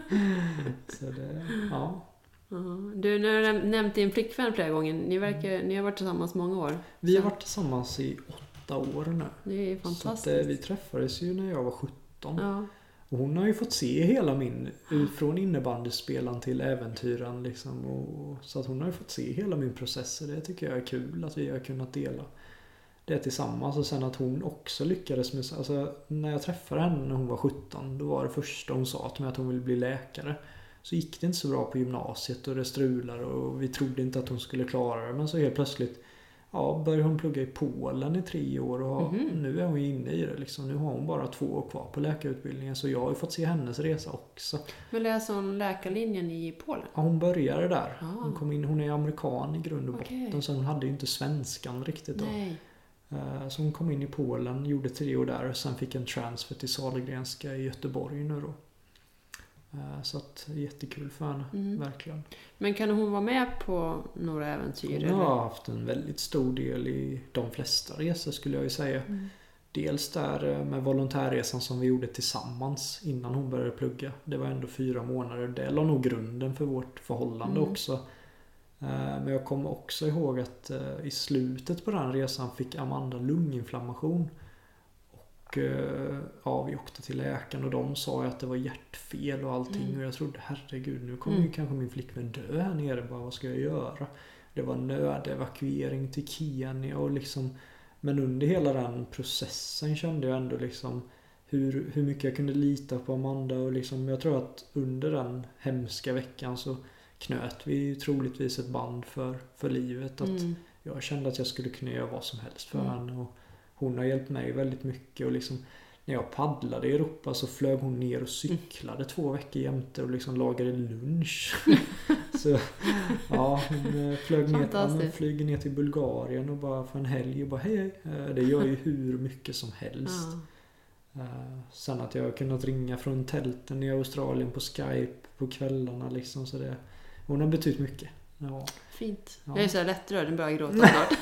Så det, ja. Du, när du nämnt din flickvän flera gånger. Ni har varit tillsammans många år. Vi har varit tillsammans i 8 år nu. Det är fantastiskt. Så att, vi träffades ju när jag var 17. Ja. Och hon har ju fått se hela min, från innebandyspelaren till äventyran liksom, så att hon har ju fått se hela min process. Det tycker jag är kul att vi har kunnat dela det tillsammans. Och sen att hon också lyckades med, alltså när jag träffade henne när hon var 17, då var det första hon sa till mig att hon ville bli läkare. Så gick det inte så bra på gymnasiet och det strulade och vi trodde inte att hon skulle klara det, men så helt plötsligt började hon plugga i Polen i 3 år och nu är hon inne i det liksom. Nu har hon bara 2 år kvar på läkarutbildningen, så jag har ju fått se hennes resa också. Men läser hon läkarlinjen i Polen? Ja, hon började där. Hon kom in, hon är amerikan i grund och botten, så hon hade ju inte svenskan riktigt då. Nej. Så hon kom in i Polen, gjorde 3 år där och sen fick en transfer till Sahlgrenska i Göteborg nu då. Så att jättekul för henne, verkligen. Men kan hon vara med på några äventyr? Hon har haft en väldigt stor del i de flesta resor skulle jag ju säga. Dels där med volontärresan som vi gjorde tillsammans innan hon började plugga. Det var ändå 4 månader. Det la nog grunden för vårt förhållande också. Men jag kommer också ihåg att i slutet på den resan fick Amanda lunginflammation. Och vi åkte till läkaren och de sa att det var hjärtfel och allting. Och jag trodde, herregud, nu kommer ju kanske min flickvän dö här nere. Bara, vad ska jag göra? Det var nödevakuering till Kenya och liksom. Men under hela den processen kände jag ändå liksom hur mycket jag kunde lita på Amanda. Och liksom, jag tror att under den hemska veckan så knöt vi troligtvis ett band för livet. Att jag kände att jag skulle kunna göra vad som helst för henne. Och hon har hjälpt mig väldigt mycket. Och liksom, när jag paddlade i Europa så flög hon ner och cyklade 2 veckor jämte och liksom lagade lunch. Så ja, hon flyger ner till Bulgarien och bara för en helg och bara hej. Det gör ju hur mycket som helst. Sen att jag har kunnat ringa från tälten i Australien på Skype på kvällarna liksom, så det, hon har betytt mycket. Ja. Fint. Ja. Jag är så lättrörd, den börjar gråta snart.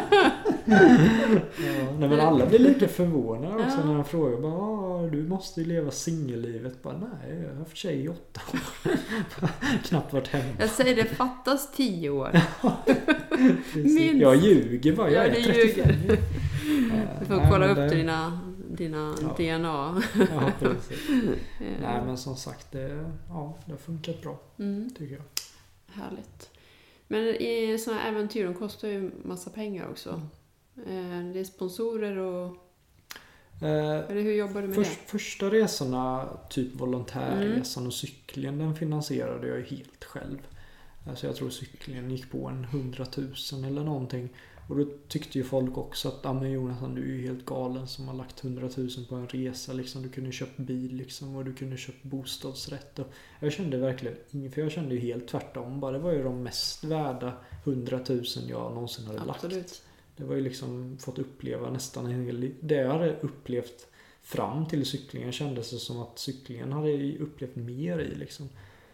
Nej, men alla blir lika förvånade också när de frågar bara, du måste ju leva singellivet. Bara, nej, jag har haft tjej i 8 år. Knappt varit hemma. Jag säger det fattas 10 år. Minst. Jag ljuger bara, jag är 35. Du får kolla upp dina DNA. Ja, precis. Nej, men som sagt, det har funkat bra, tycker jag. Härligt. Men i sådana här äventyr, de kostar ju massa pengar också. Det är sponsorer och... Eller hur jobbar du med det? Första resorna, typ volontärresan och cyklingen, den finansierade jag helt själv. Alltså jag tror cyklingen gick på 100 000 eller någonting. Och då tyckte ju folk också att men Jonathan, du är ju helt galen som har lagt 100 000 på en resa. Liksom. Du kunde köpa bil liksom, och du kunde köpa bostadsrätt. Och jag kände verkligen inget, för jag kände ju helt tvärtom. Bara det var ju de mest värda 100 000 jag någonsin hade lagt. Det var ju liksom fått uppleva nästan en hel... Det jag hade upplevt fram till cyklingen kändes det som att cyklingen hade upplevt mer i liksom.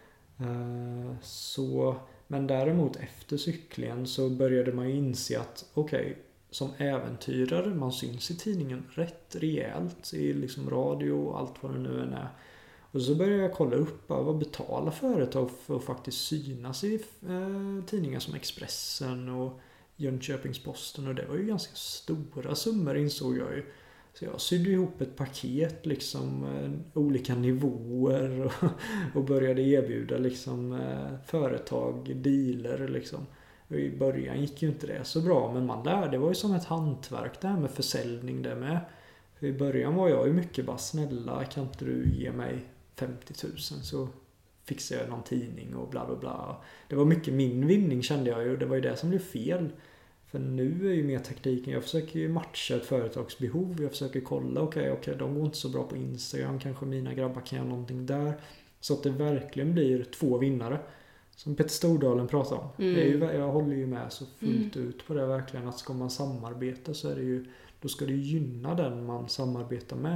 Men däremot efter cyklingen så började man ju inse att som äventyrare, man syns i tidningen rätt rejält i liksom radio och allt vad det nu än är. Och så började jag kolla upp vad betalar företag för att faktiskt synas i tidningar som Expressen och Jönköpingsposten, och det var ju ganska stora summor, insåg jag ju. Så jag sydde ihop ett paket liksom, olika nivåer och började erbjuda liksom, företag, dealer liksom. Och i början gick ju inte det så bra, men man lärde, det var ju som ett hantverk det här med försäljning det med. För i början var jag ju mycket bara, snälla kan inte du ge mig 50 000 så fixar jag någon tidning och bla bla bla. Det var mycket min vinning kände jag ju, och det var ju det som blev fel. För nu är ju mer taktiken, jag försöker ju matcha ett företagsbehov. Jag försöker kolla, okej, de går inte så bra på Instagram. Kanske mina grabbar kan göra någonting där. Så att det verkligen blir 2 vinnare. Som Petter Stordalen pratar om. Det är ju, jag håller ju med så fullt ut på det verkligen. Att ska man samarbeta så är det ju, då ska det gynna den man samarbetar med.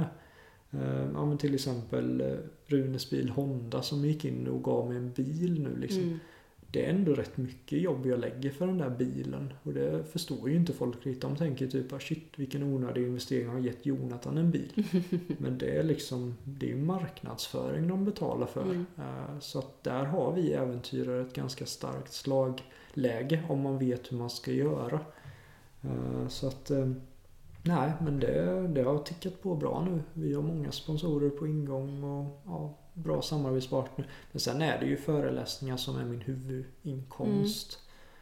Men till exempel Runes bil Honda som gick in och gav mig en bil nu liksom. Det är ändå rätt mycket jobb jag lägger för den där bilen. Och det förstår ju inte folk riktigt. De tänker typ, shit vilken onödig investering har gett Jonathan en bil. Men det är liksom, det är marknadsföring de betalar för. Så att där har vi äventyrare ett ganska starkt slagläge om man vet hur man ska göra. Så att, nej men det har tickat på bra nu. Vi har många sponsorer på ingång och bra samarbetspartner. Men sen är det ju föreläsningar som är min huvudinkomst.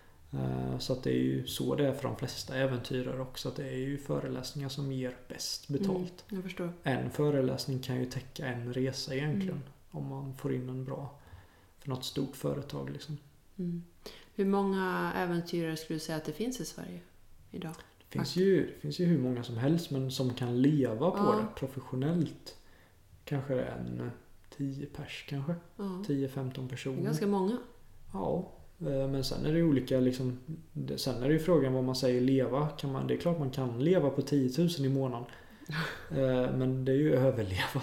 Så att det är ju så det är för de flesta äventyrare också. Att det är ju föreläsningar som ger bäst betalt. Jag förstår. En föreläsning kan ju täcka en resa egentligen. Om man får in en bra för något stort företag liksom. Hur många äventyrare skulle du säga att det finns i Sverige idag? Det finns ju hur många som helst, men som kan leva på det professionellt. Kanske en 10 pers kanske. 10-15 personer. Ganska många. Ja, men sen är det olika liksom, sen är det ju frågan vad man säger leva. Det är klart man kan leva på 10 000 i månaden. Men det är ju överleva.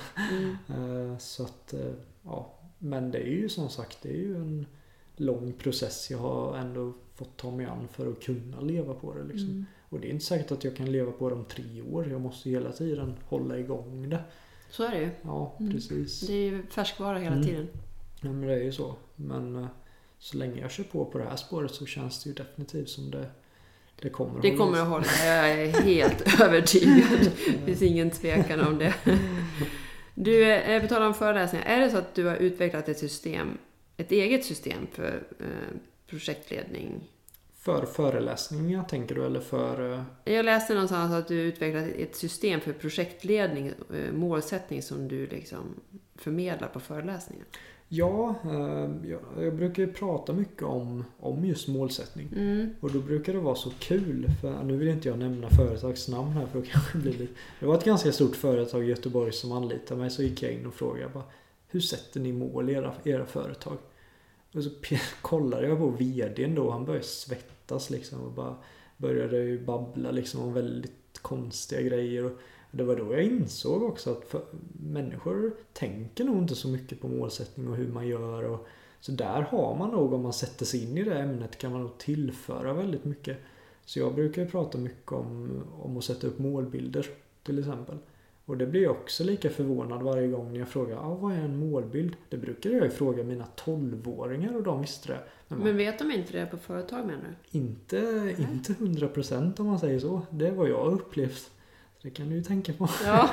Så att, men det är ju som sagt, det är ju en lång process jag har ändå fått ta mig an för att kunna leva på det liksom. Och det är inte säkert att jag kan leva på det om 3 år. Jag måste hela tiden hålla igång det. Så är det ju. Ja, precis. Det är ju färskvara hela tiden. Ja, men det är ju så. Men så länge jag kör på det här spåret så känns det ju definitivt som det kommer att Det kommer att hålla. Jag är helt övertygad. Det finns ingen tvekan om det. Du, på tal om föreläsningar. Är det så att du har utvecklat ett eget system för projektledning? För föreläsningar tänker du eller för... Jag läste någonstans att du utvecklat ett system för projektledning, målsättning som du liksom förmedlar på föreläsningar. Ja, jag brukar ju prata mycket om just målsättning. Och då brukar det vara så kul, för nu vill inte jag nämna företagsnamn här för då kanske det blir lite... Det var ett ganska stort företag i Göteborg som anlitade mig, så gick jag in och frågade bara, hur sätter ni mål i era företag? Och så kollade jag på vdn då, han började svettas liksom och bara började ju babbla liksom om väldigt konstiga grejer. Och det var då jag insåg också att människor tänker nog inte så mycket på målsättning och hur man gör. Och så där har man nog, om man sätter sig in i det ämnet, kan man nog tillföra väldigt mycket. Så jag brukar prata mycket om att sätta upp målbilder till exempel. Och det blir jag också lika förvånad varje gång när jag frågar vad är en målbild? Det brukar jag ju fråga mina 12-åringar och de visste det. Men vet de inte det på företag menar du? Inte 100% om man säger så. Det är vad jag har upplevt. Det kan du ju tänka på. Ja.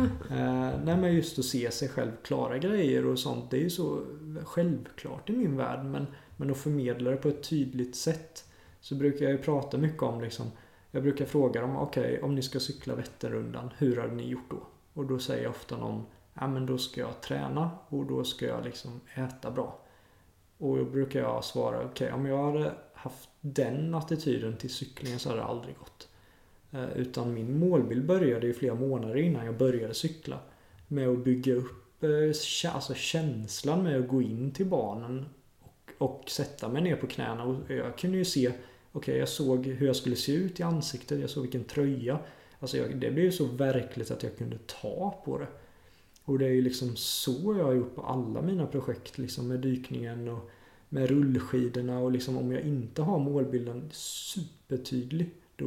Nej, men just att se sig själv klara grejer och sånt, det är ju så självklart i min värld. Men att förmedla det på ett tydligt sätt, så brukar jag ju prata mycket om liksom, jag brukar fråga dem, okej, om ni ska cykla Vätternrundan, hur har ni gjort då? Och då säger jag ofta någon, men då ska jag träna och då ska jag liksom äta bra. Och då brukar jag svara, okej, om jag hade haft den attityden till cyklingen så hade det aldrig gått. Utan min målbild började ju flera månader innan jag började cykla. Med att bygga upp alltså känslan med att gå in till banan och sätta mig ner på knäna. Och jag kunde ju se, jag såg hur jag skulle se ut i ansiktet, jag såg vilken tröja. Alltså det blev ju så verkligt att jag kunde ta på det. Och det är ju liksom så jag har gjort på alla mina projekt, liksom med dykningen och med rullskidorna. Och liksom om jag inte har målbilden supertydlig,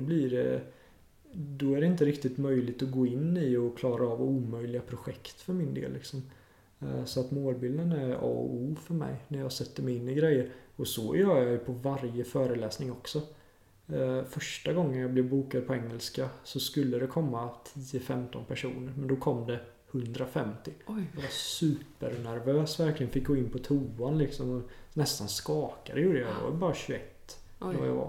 då är det inte riktigt möjligt att gå in i och klara av omöjliga projekt för min del. Liksom. Så att målbilden är A och O för mig när jag sätter mig in i grejer. Och så gör jag ju på varje föreläsning också. Första gången jag blev bokad på engelska så skulle det komma 10-15 personer. Men då kom det 150. Oj. Jag var supernervös verkligen. Fick gå in på toan liksom och nästan skakade gjorde jag. Jag var bara 21 då jag var.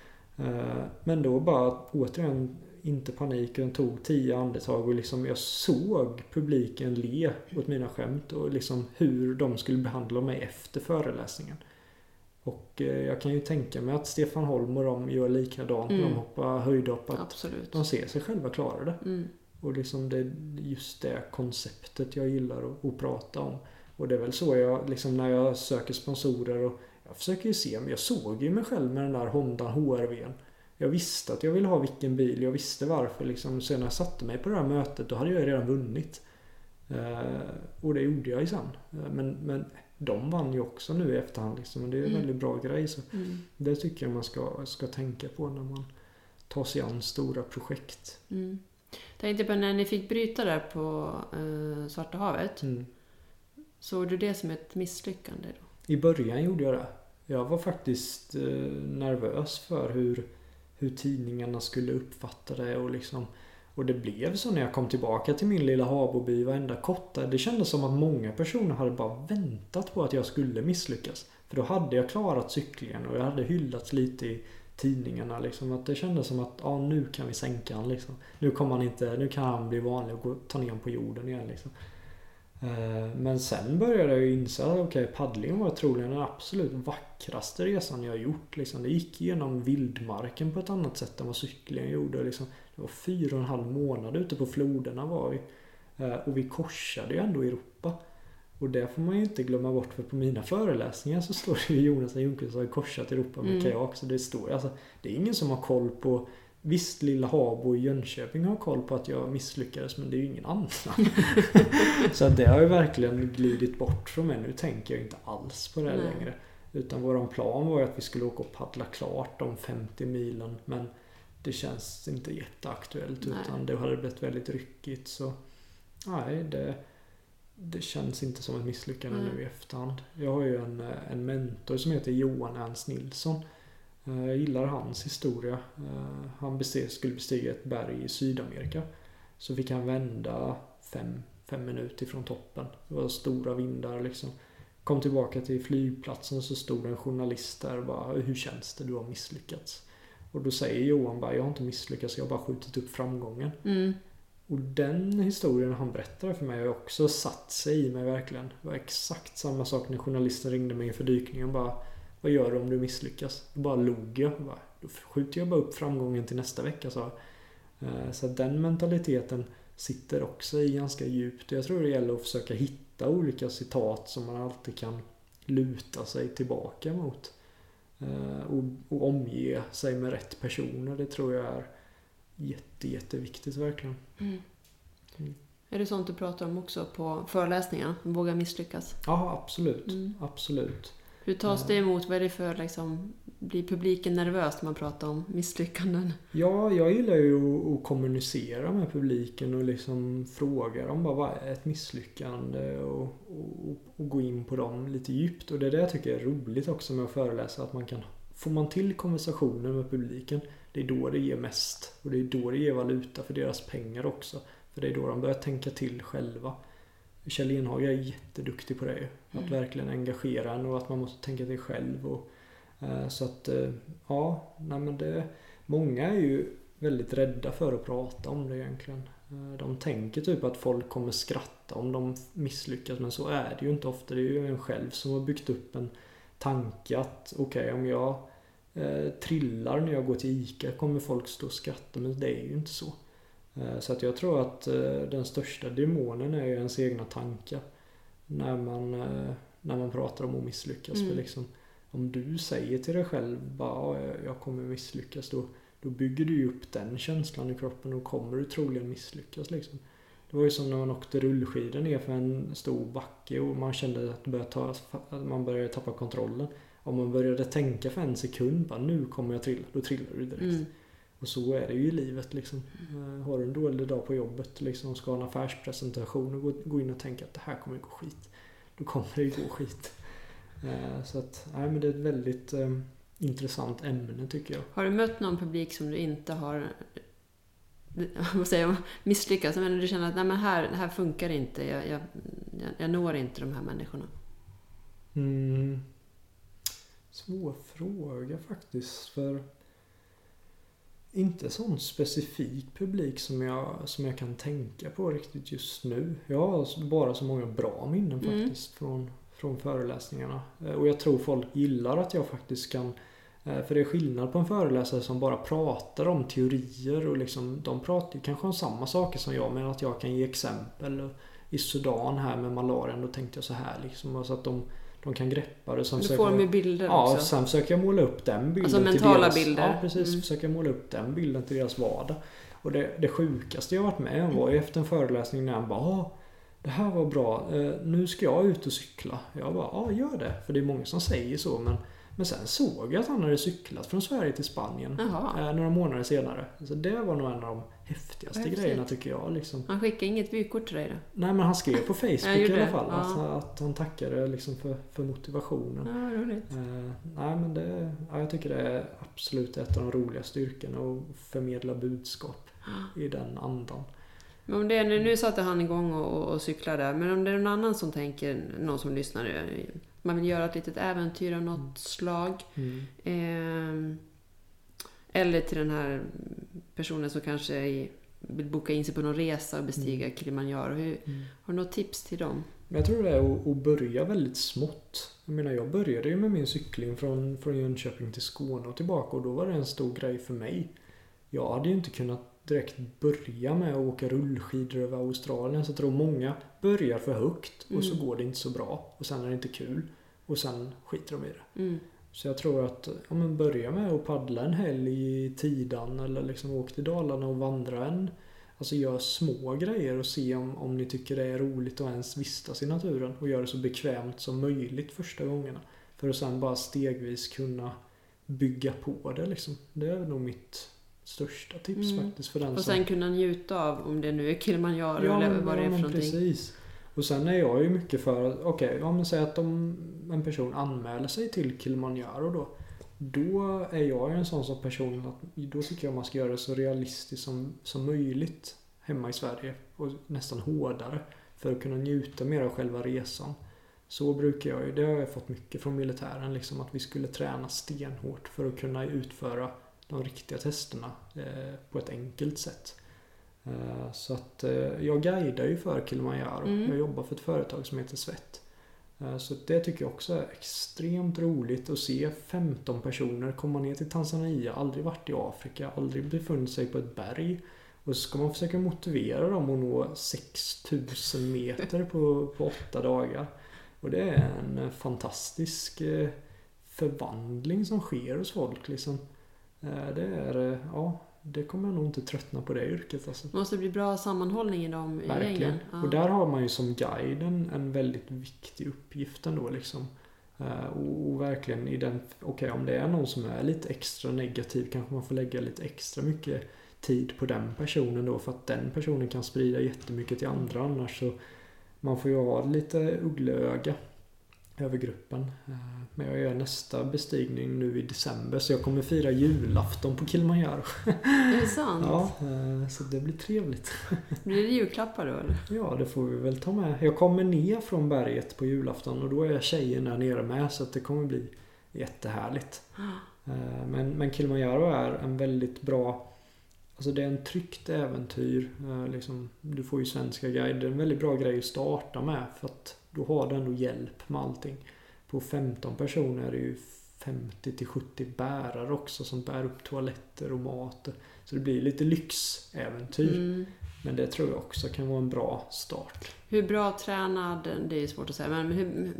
Men då bara återigen inte panik. Den tog 10 andetag och liksom jag såg publiken le åt mina skämt och liksom hur de skulle behandla mig efter föreläsningen. Och jag kan ju tänka mig att Stefan Holm och de gör likadant när de hoppar höjdhopp. Absolut. De ser sig själva klara det. Och liksom det är just det konceptet jag gillar att prata om. Och det är väl så jag liksom när jag söker sponsorer och jag försöker ju se, men jag såg ju mig själv med den där Honda HRV:n. Jag visste att jag ville ha vilken bil, jag visste varför liksom. Så när jag satte mig på det här mötet, då hade jag redan vunnit. Och det gjorde jag ju sen. Men de vann ju också nu i efterhand liksom. Men det är en väldigt bra grej. Så det tycker jag man ska tänka på när man tar sig an stora projekt. Tänkte på när ni fick bryta där på Svarta havet. Såg du det som ett misslyckande då? I början gjorde jag det. Jag var faktiskt nervös för hur tidningarna skulle uppfatta det och liksom. Och det blev så när jag kom tillbaka till min lilla Haboby varenda kotta. Det kändes som att många personer hade bara väntat på att jag skulle misslyckas. För då hade jag klarat cyklingen och jag hade hyllats lite i tidningarna. Liksom, att det kändes som att nu kan vi sänka han. Liksom. Nu kan han bli vanlig och ta ner han på jorden igen. Liksom. Men sen började jag inse att paddlingen var troligen den absolut vackraste resan jag har gjort. Liksom. Det gick igenom vildmarken på ett annat sätt än vad cyklingen gjorde. Liksom. Det var 4,5 månader ute på floderna var vi. Och vi korsade ju ändå Europa. Och det får man ju inte glömma bort, för på mina föreläsningar så står det ju Jonas Ljungqvist har korsat Europa med kajak. Så det står alltså, det är ingen som har koll på. Visst, lilla Habo i Jönköping har koll på att jag misslyckades, men det är ju ingen annan. Så det har ju verkligen glidit bort från mig. Nu tänker jag inte alls på det längre. Utan våran plan var ju att vi skulle åka och paddla klart de 50 milen. Men det känns inte jätteaktuellt. Utan det hade blivit väldigt ryckigt. Så nej, det känns inte som ett misslyckande nu i efterhand. Jag har ju en mentor som heter Johan Ernst Nilsson. Jag gillar hans historia. Han skulle bestiga ett berg i Sydamerika. Så fick han vända 5 minuter från toppen. Det var stora vindar liksom. kom tillbaka till flygplatsen så stod en journalist där och bara, hur känns det, du har misslyckats? Och då säger Johan bara, jag har inte misslyckats, jag har bara skjutit upp framgången. Och den historien han berättade för mig har också satt sig i mig verkligen. Det var exakt samma sak när journalisten ringde mig inför dykningen och bara, vad gör du om du misslyckas? Då bara log jag. Då skjuter jag bara upp framgången till nästa vecka. Så att den mentaliteten sitter också i ganska djupt. Jag tror det gäller att försöka hitta olika citat som man alltid kan luta sig tillbaka mot. Och omge sig med rätt personer. Det tror jag är jätteviktigt verkligen. Är det sånt du pratar om också på föreläsningar? Våga misslyckas? Ja, absolut. Absolut. Hur tas det emot? Vad är det för blir publiken nervös när man pratar om misslyckanden? Ja, jag gillar ju att kommunicera med publiken och liksom fråga dem bara, vad är ett misslyckande och gå in på dem lite djupt. Och det är det jag tycker är roligt också med att föreläsa, att får man till konversationer med publiken, det är då det ger mest. Och det är då det ger valuta för deras pengar också. För det är då de börjar tänka till själva. Kjell Enhag är jätteduktig på det. Att verkligen engagera en och att man måste tänka till själv. Så att, många är ju väldigt rädda för att prata om det egentligen. De tänker typ att folk kommer skratta om de misslyckas, men så är det ju inte ofta. Det är ju en själv som har byggt upp en tanke att okej, om jag trillar när jag går till ICA kommer folk stå och skratta, men det är ju inte så. Så att jag tror att den största demonen är ju ens egna tankar när man pratar om att misslyckas. För liksom, om du säger till dig själv bara, jag kommer misslyckas, då bygger du ju upp den känslan i kroppen och kommer du troligen misslyckas liksom. Det var ju som när man åkte rullskidor ner för en stor backe och man kände att man började tappa kontrollen. Om man började tänka för en sekund, bara, nu kommer jag trilla, då trillar du direkt. Och så är det ju i livet liksom. Har du en dålig dag på jobbet liksom, ska ha en affärspresentation och gå in och tänka att det här kommer gå skit. Då kommer det gå skit. Så att, men det är ett väldigt intressant ämne tycker jag. Har du mött någon publik som du inte har misslyckats? Men du känner att nej, men här funkar det inte. Jag når inte de här människorna. Svår fråga faktiskt. För inte sån specifik publik som jag kan tänka på riktigt just nu. Jag har bara så många bra minnen faktiskt från föreläsningarna. Och jag tror folk gillar att jag faktiskt kan. För det är skillnad på en föreläsare som bara pratar om teorier och liksom, de pratar ju kanske om samma saker som jag, men att jag kan ge exempel. I Sudan här med malarian, då tänkte jag så här liksom, så att de kan greppa det. Du får med bilder också. Ja, sen försöker jag måla upp den bilden. Alltså mentala bilder. Ja, precis. Försöker jag måla upp den bilden till deras vardag. Och det sjukaste jag varit med var ju efter en föreläsning när han bara, det här var bra, nu ska jag ut och cykla. Jag bara, gör det. För det är många som säger så, men sen såg jag att han hade cyklat från Sverige till Spanien några månader senare. Så det var nog en av de häftigaste grejerna tycker jag. Liksom. Han skickade inget vykort till dig då? Nej, men han skrev på Facebook i alla fall. Alltså, att han tackade liksom för motivationen. Ja, roligt. Nej, men jag tycker det är absolut ett av de roliga styrkorna att förmedla budskap i den andan. Men om det är, nu satte han igång och cyklade, men om det är någon annan som tänker, någon som lyssnar, man vill göra ett litet äventyr av något slag. Eller till den här personen som kanske vill boka in sig på någon resa och bestiga Kilimanjaro. Har du något tips till dem? Jag tror det är att börja väldigt smått. Jag började ju med min cykling från Jönköping till Skåne och tillbaka, och då var det en stor grej för mig. Jag hade ju inte kunnat direkt börja med att åka rullskidor över Australien, så jag tror många börjar för högt och så går det inte så bra och sen är det inte kul och sen skiter de i det. Så jag tror att börja med att paddla en helg i Tidan eller liksom åka till Dalarna och vandra alltså gör små grejer och se om ni tycker det är roligt att ens vistas i naturen, och gör det så bekvämt som möjligt första gångerna för att sen bara stegvis kunna bygga på det liksom. Det är nog mitt största tips faktiskt för den. Och sen kunna njuta av, om det nu är Kilimanjaro eller vad det är för någonting. Precis. Och sen är jag ju mycket för säg att en person anmäler sig till Kilimanjaro då är jag en sån person att då tycker jag man ska göra det så realistiskt som möjligt hemma i Sverige och nästan hårdare för att kunna njuta mer av själva resan. Så brukar jag ju, det har jag fått mycket från militären, liksom att vi skulle träna stenhårt för att kunna utföra de riktiga testerna på ett enkelt sätt. Så att jag guidar ju för Kilimanjaro. Jag jobbar för ett företag som heter Svett. Så det tycker jag också är extremt roligt att se 15 personer komma ner till Tanzania, aldrig varit i Afrika, aldrig befunnit sig på ett berg. Och så ska man försöka motivera dem att nå 6000 meter på 8 dagar. Och det är en fantastisk förvandling som sker hos folk liksom. Det kommer jag nog inte tröttna på det yrket. Alltså. Det måste bli bra sammanhållning i de gängen. Ja. Och där har man ju som guide en väldigt viktig uppgift ändå liksom. Och verkligen om det är någon som är lite extra negativ, kanske man får lägga lite extra mycket tid på den personen då, för att den personen kan sprida jättemycket till andra annars, så man får ju ha lite uggleöga över gruppen. Men jag gör nästa bestigning nu i december, så jag kommer fira julafton på Kilimanjaro. Är det sant? Ja, så det blir trevligt. Blir det julklappar då eller? Ja, det får vi väl ta med. Jag kommer ner från berget på julafton och då är tjejen där nere med, så att det kommer bli jättehärligt. Men Kilimanjaro är en väldigt bra, alltså det är en tryggt äventyr. Liksom, du får ju svenska guider, en väldigt bra grej att starta med, för att då har du ändå hjälp med allting. På 15 personer är det ju 50-70 bärare också som bär upp toaletter och mat. Så det blir lite lyxäventyr. Men det tror jag också kan vara en bra start. Hur bra tränad, det är svårt att säga, men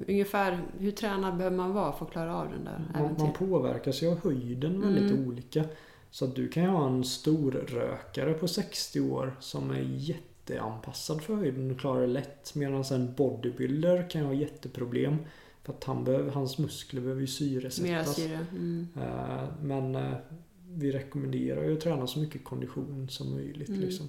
hur tränad behöver man vara för att klara av den där äventyr? Man påverkas ju av höjden väldigt olika. Så att du kan ju ha en stor rökare på 60 år som är jätteanpassad för höjden och klarar det lätt. Medan en bodybuilder kan ha jätteproblem. För att hans muskler behöver ju syresättas. Mera syre. Men vi rekommenderar ju att träna så mycket kondition som möjligt. Liksom.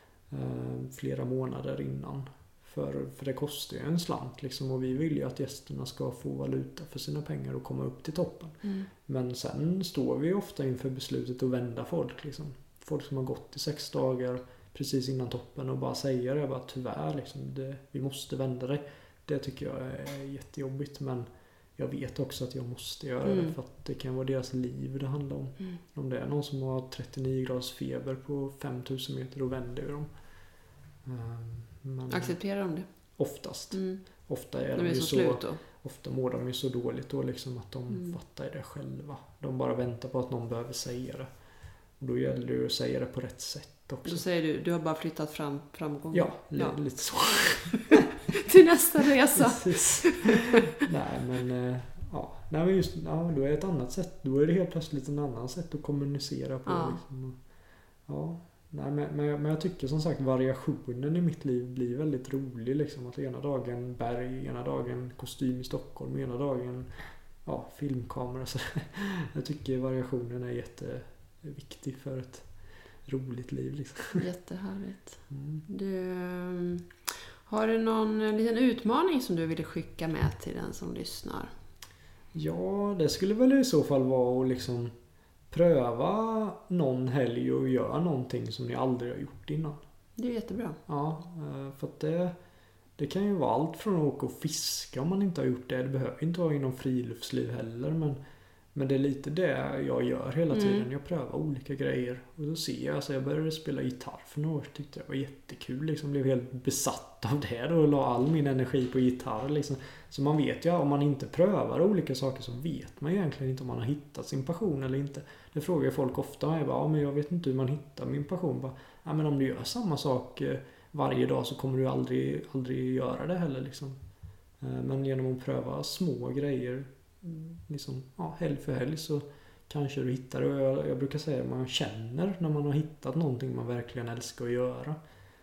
Flera månader innan. För det kostar ju en slant. Liksom, och vi vill ju att gästerna ska få valuta för sina pengar och komma upp till toppen. Men sen står vi ofta inför beslutet att vända folk. Liksom. Folk som har gått i 6 dagar precis innan toppen och bara säger det. Bara, tyvärr, liksom, vi måste vända dig. Det tycker jag är jättejobbigt, men jag vet också att jag måste göra det, för att det kan vara deras liv det handlar om. Om det är någon som har 39 graders feber på 5000 meter, då vänder dem. Men accepterar de det? Oftast. Ofta är de ju så slut då? Ofta mår de ju så dåligt då liksom att de fattar det själva. De bara väntar på att någon behöver säga det. Och då gäller det att säga det på rätt sätt också. Då säger du har bara flyttat framgången. Ja, lite så. Till nästa resa. Nej, men då är det ett annat sätt. Då är det helt plötsligt en annan sätt att kommunicera på. Liksom. Men jag tycker som sagt variationen i mitt liv blir väldigt rolig. Liksom, att ena dagen berg, ena dagen kostym i Stockholm, ena dagen filmkamera. Så jag tycker variationen är jätteviktig för ett roligt liv. Liksom. Jättehärligt. Har du någon liten utmaning som du ville skicka med till den som lyssnar? Ja, det skulle väl i så fall vara att liksom pröva någon helg och göra någonting som ni aldrig har gjort innan. Det är jättebra. Ja, för att det kan ju vara allt från att åka och fiska om man inte har gjort det. Det behöver inte vara inom friluftsliv heller, men det är lite det jag gör hela tiden. Jag prövar olika grejer. Och då ser jag, jag började spela gitarr för några år, tyckte jag var jättekul. Liksom, blev helt besatt av det då, och la all min energi på gitarr. Liksom. Så man vet ju, om man inte prövar olika saker så vet man egentligen inte om man har hittat sin passion eller inte. Det frågar folk ofta mig. Men jag vet inte hur man hittar min passion. Men om du gör samma sak varje dag så kommer du aldrig göra det heller. Liksom. Men genom att pröva små grejer liksom, helg för helg så kanske du hittar det. Och jag brukar säga att man känner när man har hittat någonting man verkligen älskar att göra.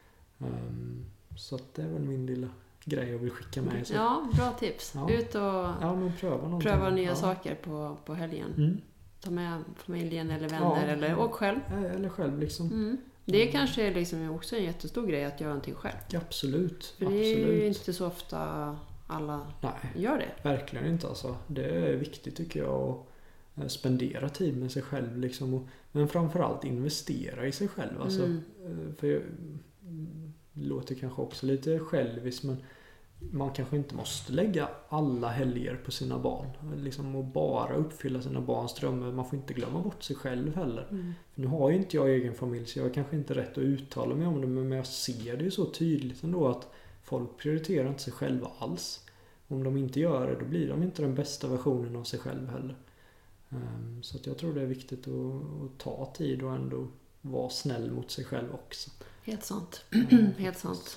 Så att det är väl min lilla grej jag vill skicka med. Så. Ja, bra tips. Ja. Ut och pröva nya saker på helgen. Ta med familjen eller vänner eller åk själv. Eller själv liksom. Det är kanske liksom också en jättestor grej att göra någonting själv. Absolut. För det är ju inte så ofta alla gör det. Verkligen inte alltså. Det är viktigt tycker jag att spendera tid med sig själv liksom, men framförallt investera i sig själv alltså, för det låter kanske också lite själviskt, men man kanske inte måste lägga alla helger på sina barn. Liksom och bara uppfylla sina barns drömmar. Man får inte glömma bort sig själv heller. För nu har ju inte jag egen familj så jag har kanske inte rätt att uttala mig om det. Men jag ser det ju så tydligt ändå att folk prioriterar inte sig själva alls. Om de inte gör det, då blir de inte den bästa versionen av sig själv heller. Så att jag tror det är viktigt att ta tid och ändå vara snäll mot sig själv också. Helt sant. Helt sant.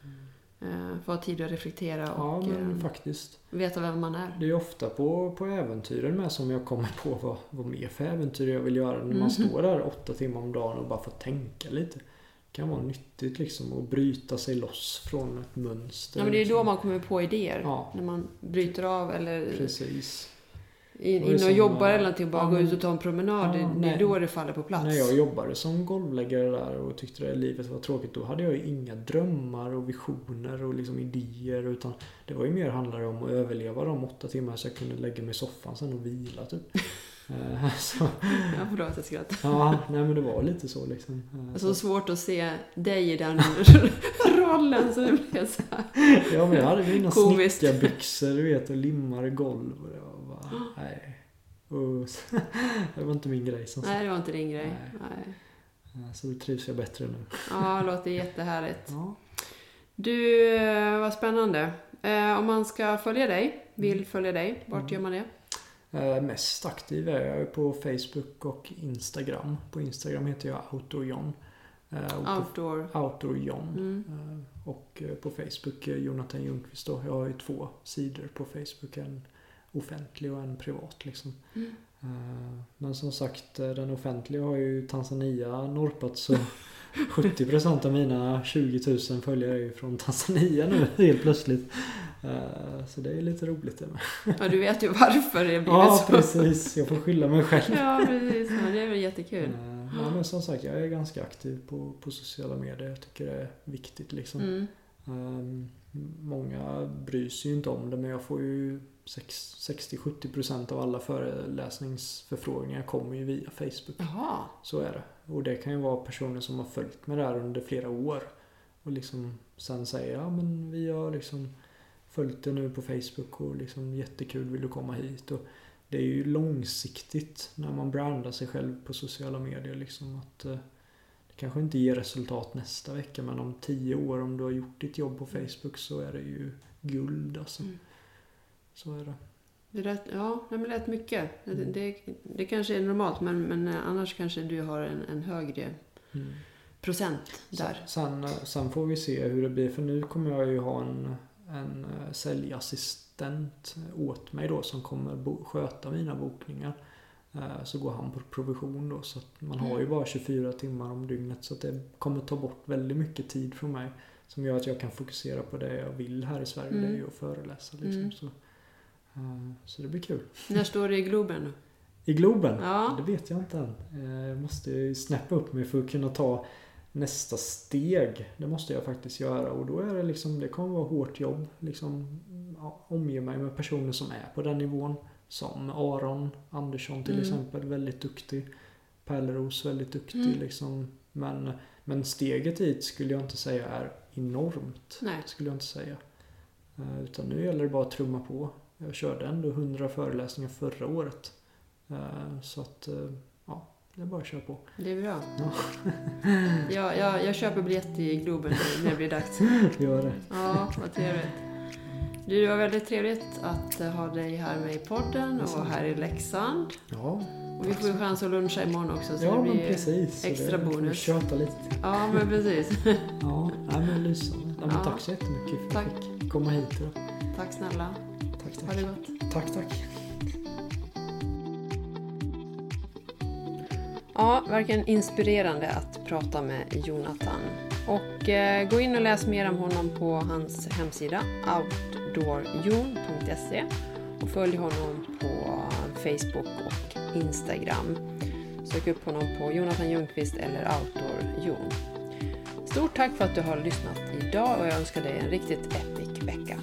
Få tid att reflektera och faktiskt. veta vem man är. Det är ofta på äventyren med som jag kommer på vad mer för äventyr jag vill göra. När man står där 8 timmar om dagen och bara får tänka lite. Det kan vara nyttigt liksom att bryta sig loss från ett mönster. Ja, men det är ju då man kommer på idéer. Ja. När man bryter av eller Precis. in och jobbar eller någonting. Bara gå ut och ta en promenad. Det är då det faller på plats. När jag jobbade som golvläggare där och tyckte att livet var tråkigt, då hade jag ju inga drömmar och visioner och liksom idéer, utan det var ju mer handlade om att överleva de 8 timmar så jag kunde lägga mig i soffan sen och vila typ. Jag får då att jag skrattar. Ja, nej men det var lite så liksom. Så svårt att se dig i den rollen så det blev så här. Ja, men jag hade mina komiskt. snickarbyxor, du vet, och limmade golv och det var bara, nej. Det var inte min grej. Nej, det var inte din grej. Nej. Så då trivs jag bättre nu. Ja, det låter jättehärligt. Ja. Du, vad spännande. Om man ska följa dig, vill följa dig, vart gör man det? Mest aktiv är jag på Facebook och Instagram. På Instagram heter jag Outdoor-John. Outdoor-John. Och på Facebook Jonathan Ljungqvist då. Jag har ju 2 sidor på Facebook. En offentlig och en privat liksom. Men som sagt, den offentliga har ju Tanzania norpat, så 70% av mina 20 000 följare är ju från Tanzania nu helt plötsligt. Så det är lite roligt det med. Ja, du vet ju varför det blir ja, så. Ja, precis. Jag får skylla mig själv. Ja, precis. Men det är väl jättekul. Men som sagt, jag är ganska aktiv på sociala medier. Jag tycker det är viktigt liksom. Många bryr sig ju inte om det, men jag får ju 60-70% av alla föreläsningsförfrågningar kommer ju via Facebook. Jaha. Så är det. Och det kan ju vara personer som har följt med det här under flera år. Och liksom sen säger ja men vi har liksom följt det nu på Facebook och liksom jättekul, vill du komma hit? Och det är ju långsiktigt när man brandar sig själv på sociala medier liksom att det kanske inte ger resultat nästa vecka, men om 10 år om du har gjort ditt jobb på Facebook så är det ju guld alltså. Så är det. Men rätt mycket. Det kanske är normalt, men annars kanske du har en högre procent där. Sen får vi se hur det blir, för nu kommer jag ju ha en säljassistent åt mig då som kommer sköta mina bokningar. Så går han på provision då, så att man har ju bara 24 timmar om dygnet, så att det kommer ta bort väldigt mycket tid från mig som gör att jag kan fokusera på det jag vill här i Sverige, det är ju att föreläsa liksom. Så det blir kul. När står det i Globen nu? I Globen? Ja. Det vet jag inte än. Jag måste snäppa upp mig för att kunna ta nästa steg. Det måste jag faktiskt göra, och då är det liksom, det kommer vara hårt jobb liksom, omge mig med personer som är på den nivån, som Aron Andersson till exempel, väldigt duktig. Pärleros väldigt duktig liksom, men steget hit skulle jag inte säga är enormt. Nej. Skulle jag inte säga. Utan nu gäller det bara att trumma på. Jag körde ändå 100 föreläsningar förra året. Så att det är bara att köra på. Det är bra. Ja. Jag köper biljett i Globen när det blir dags. Gör det. Ja, vad trevligt. Det var väldigt trevligt att ha dig här med i podden och här i Leksand. Ja. Och vi får ju chans att luncha imorgon också, så ja, det blir precis. extra bonus. Köta lite till. Ja, men precis. Ja, men lysande. Ja, men tack så jättemycket för att jag fick komma hit idag. Tack snälla. Tack. Ha det gott. Tack. Ja, verkligen inspirerande att prata med Jonathan. Och gå in och läs mer om honom på hans hemsida outdoorjon.se och följ honom på Facebook och Instagram. Sök upp honom på Jonathan Ljungqvist eller Outdoor Jon. Stort tack för att du har lyssnat idag, och jag önskar dig en riktigt epic vecka.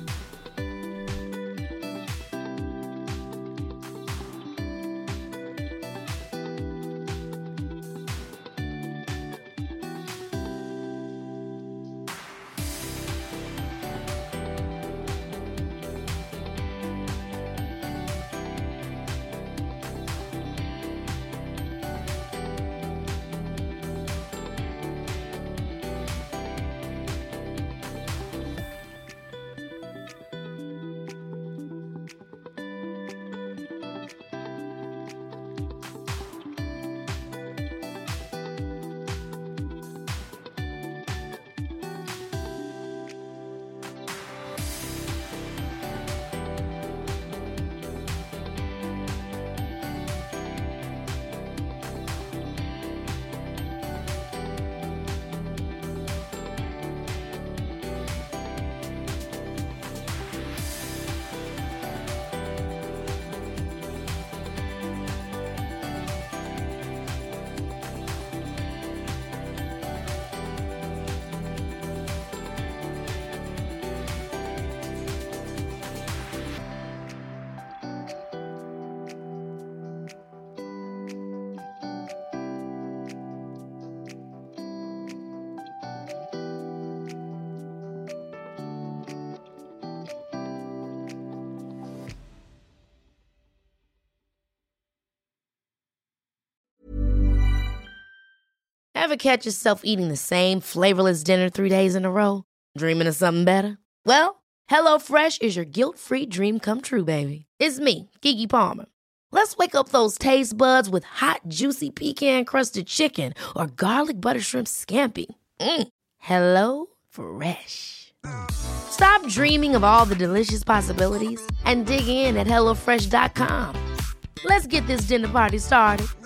Ever catch yourself eating the same flavorless dinner 3 days in a row? Dreaming of something better? Well, HelloFresh is your guilt-free dream come true, baby. It's me, Keke Palmer. Let's wake up those taste buds with hot, juicy pecan-crusted chicken or garlic butter shrimp scampi. Hello Fresh. Stop dreaming of all the delicious possibilities and dig in at HelloFresh.com. Let's get this dinner party started.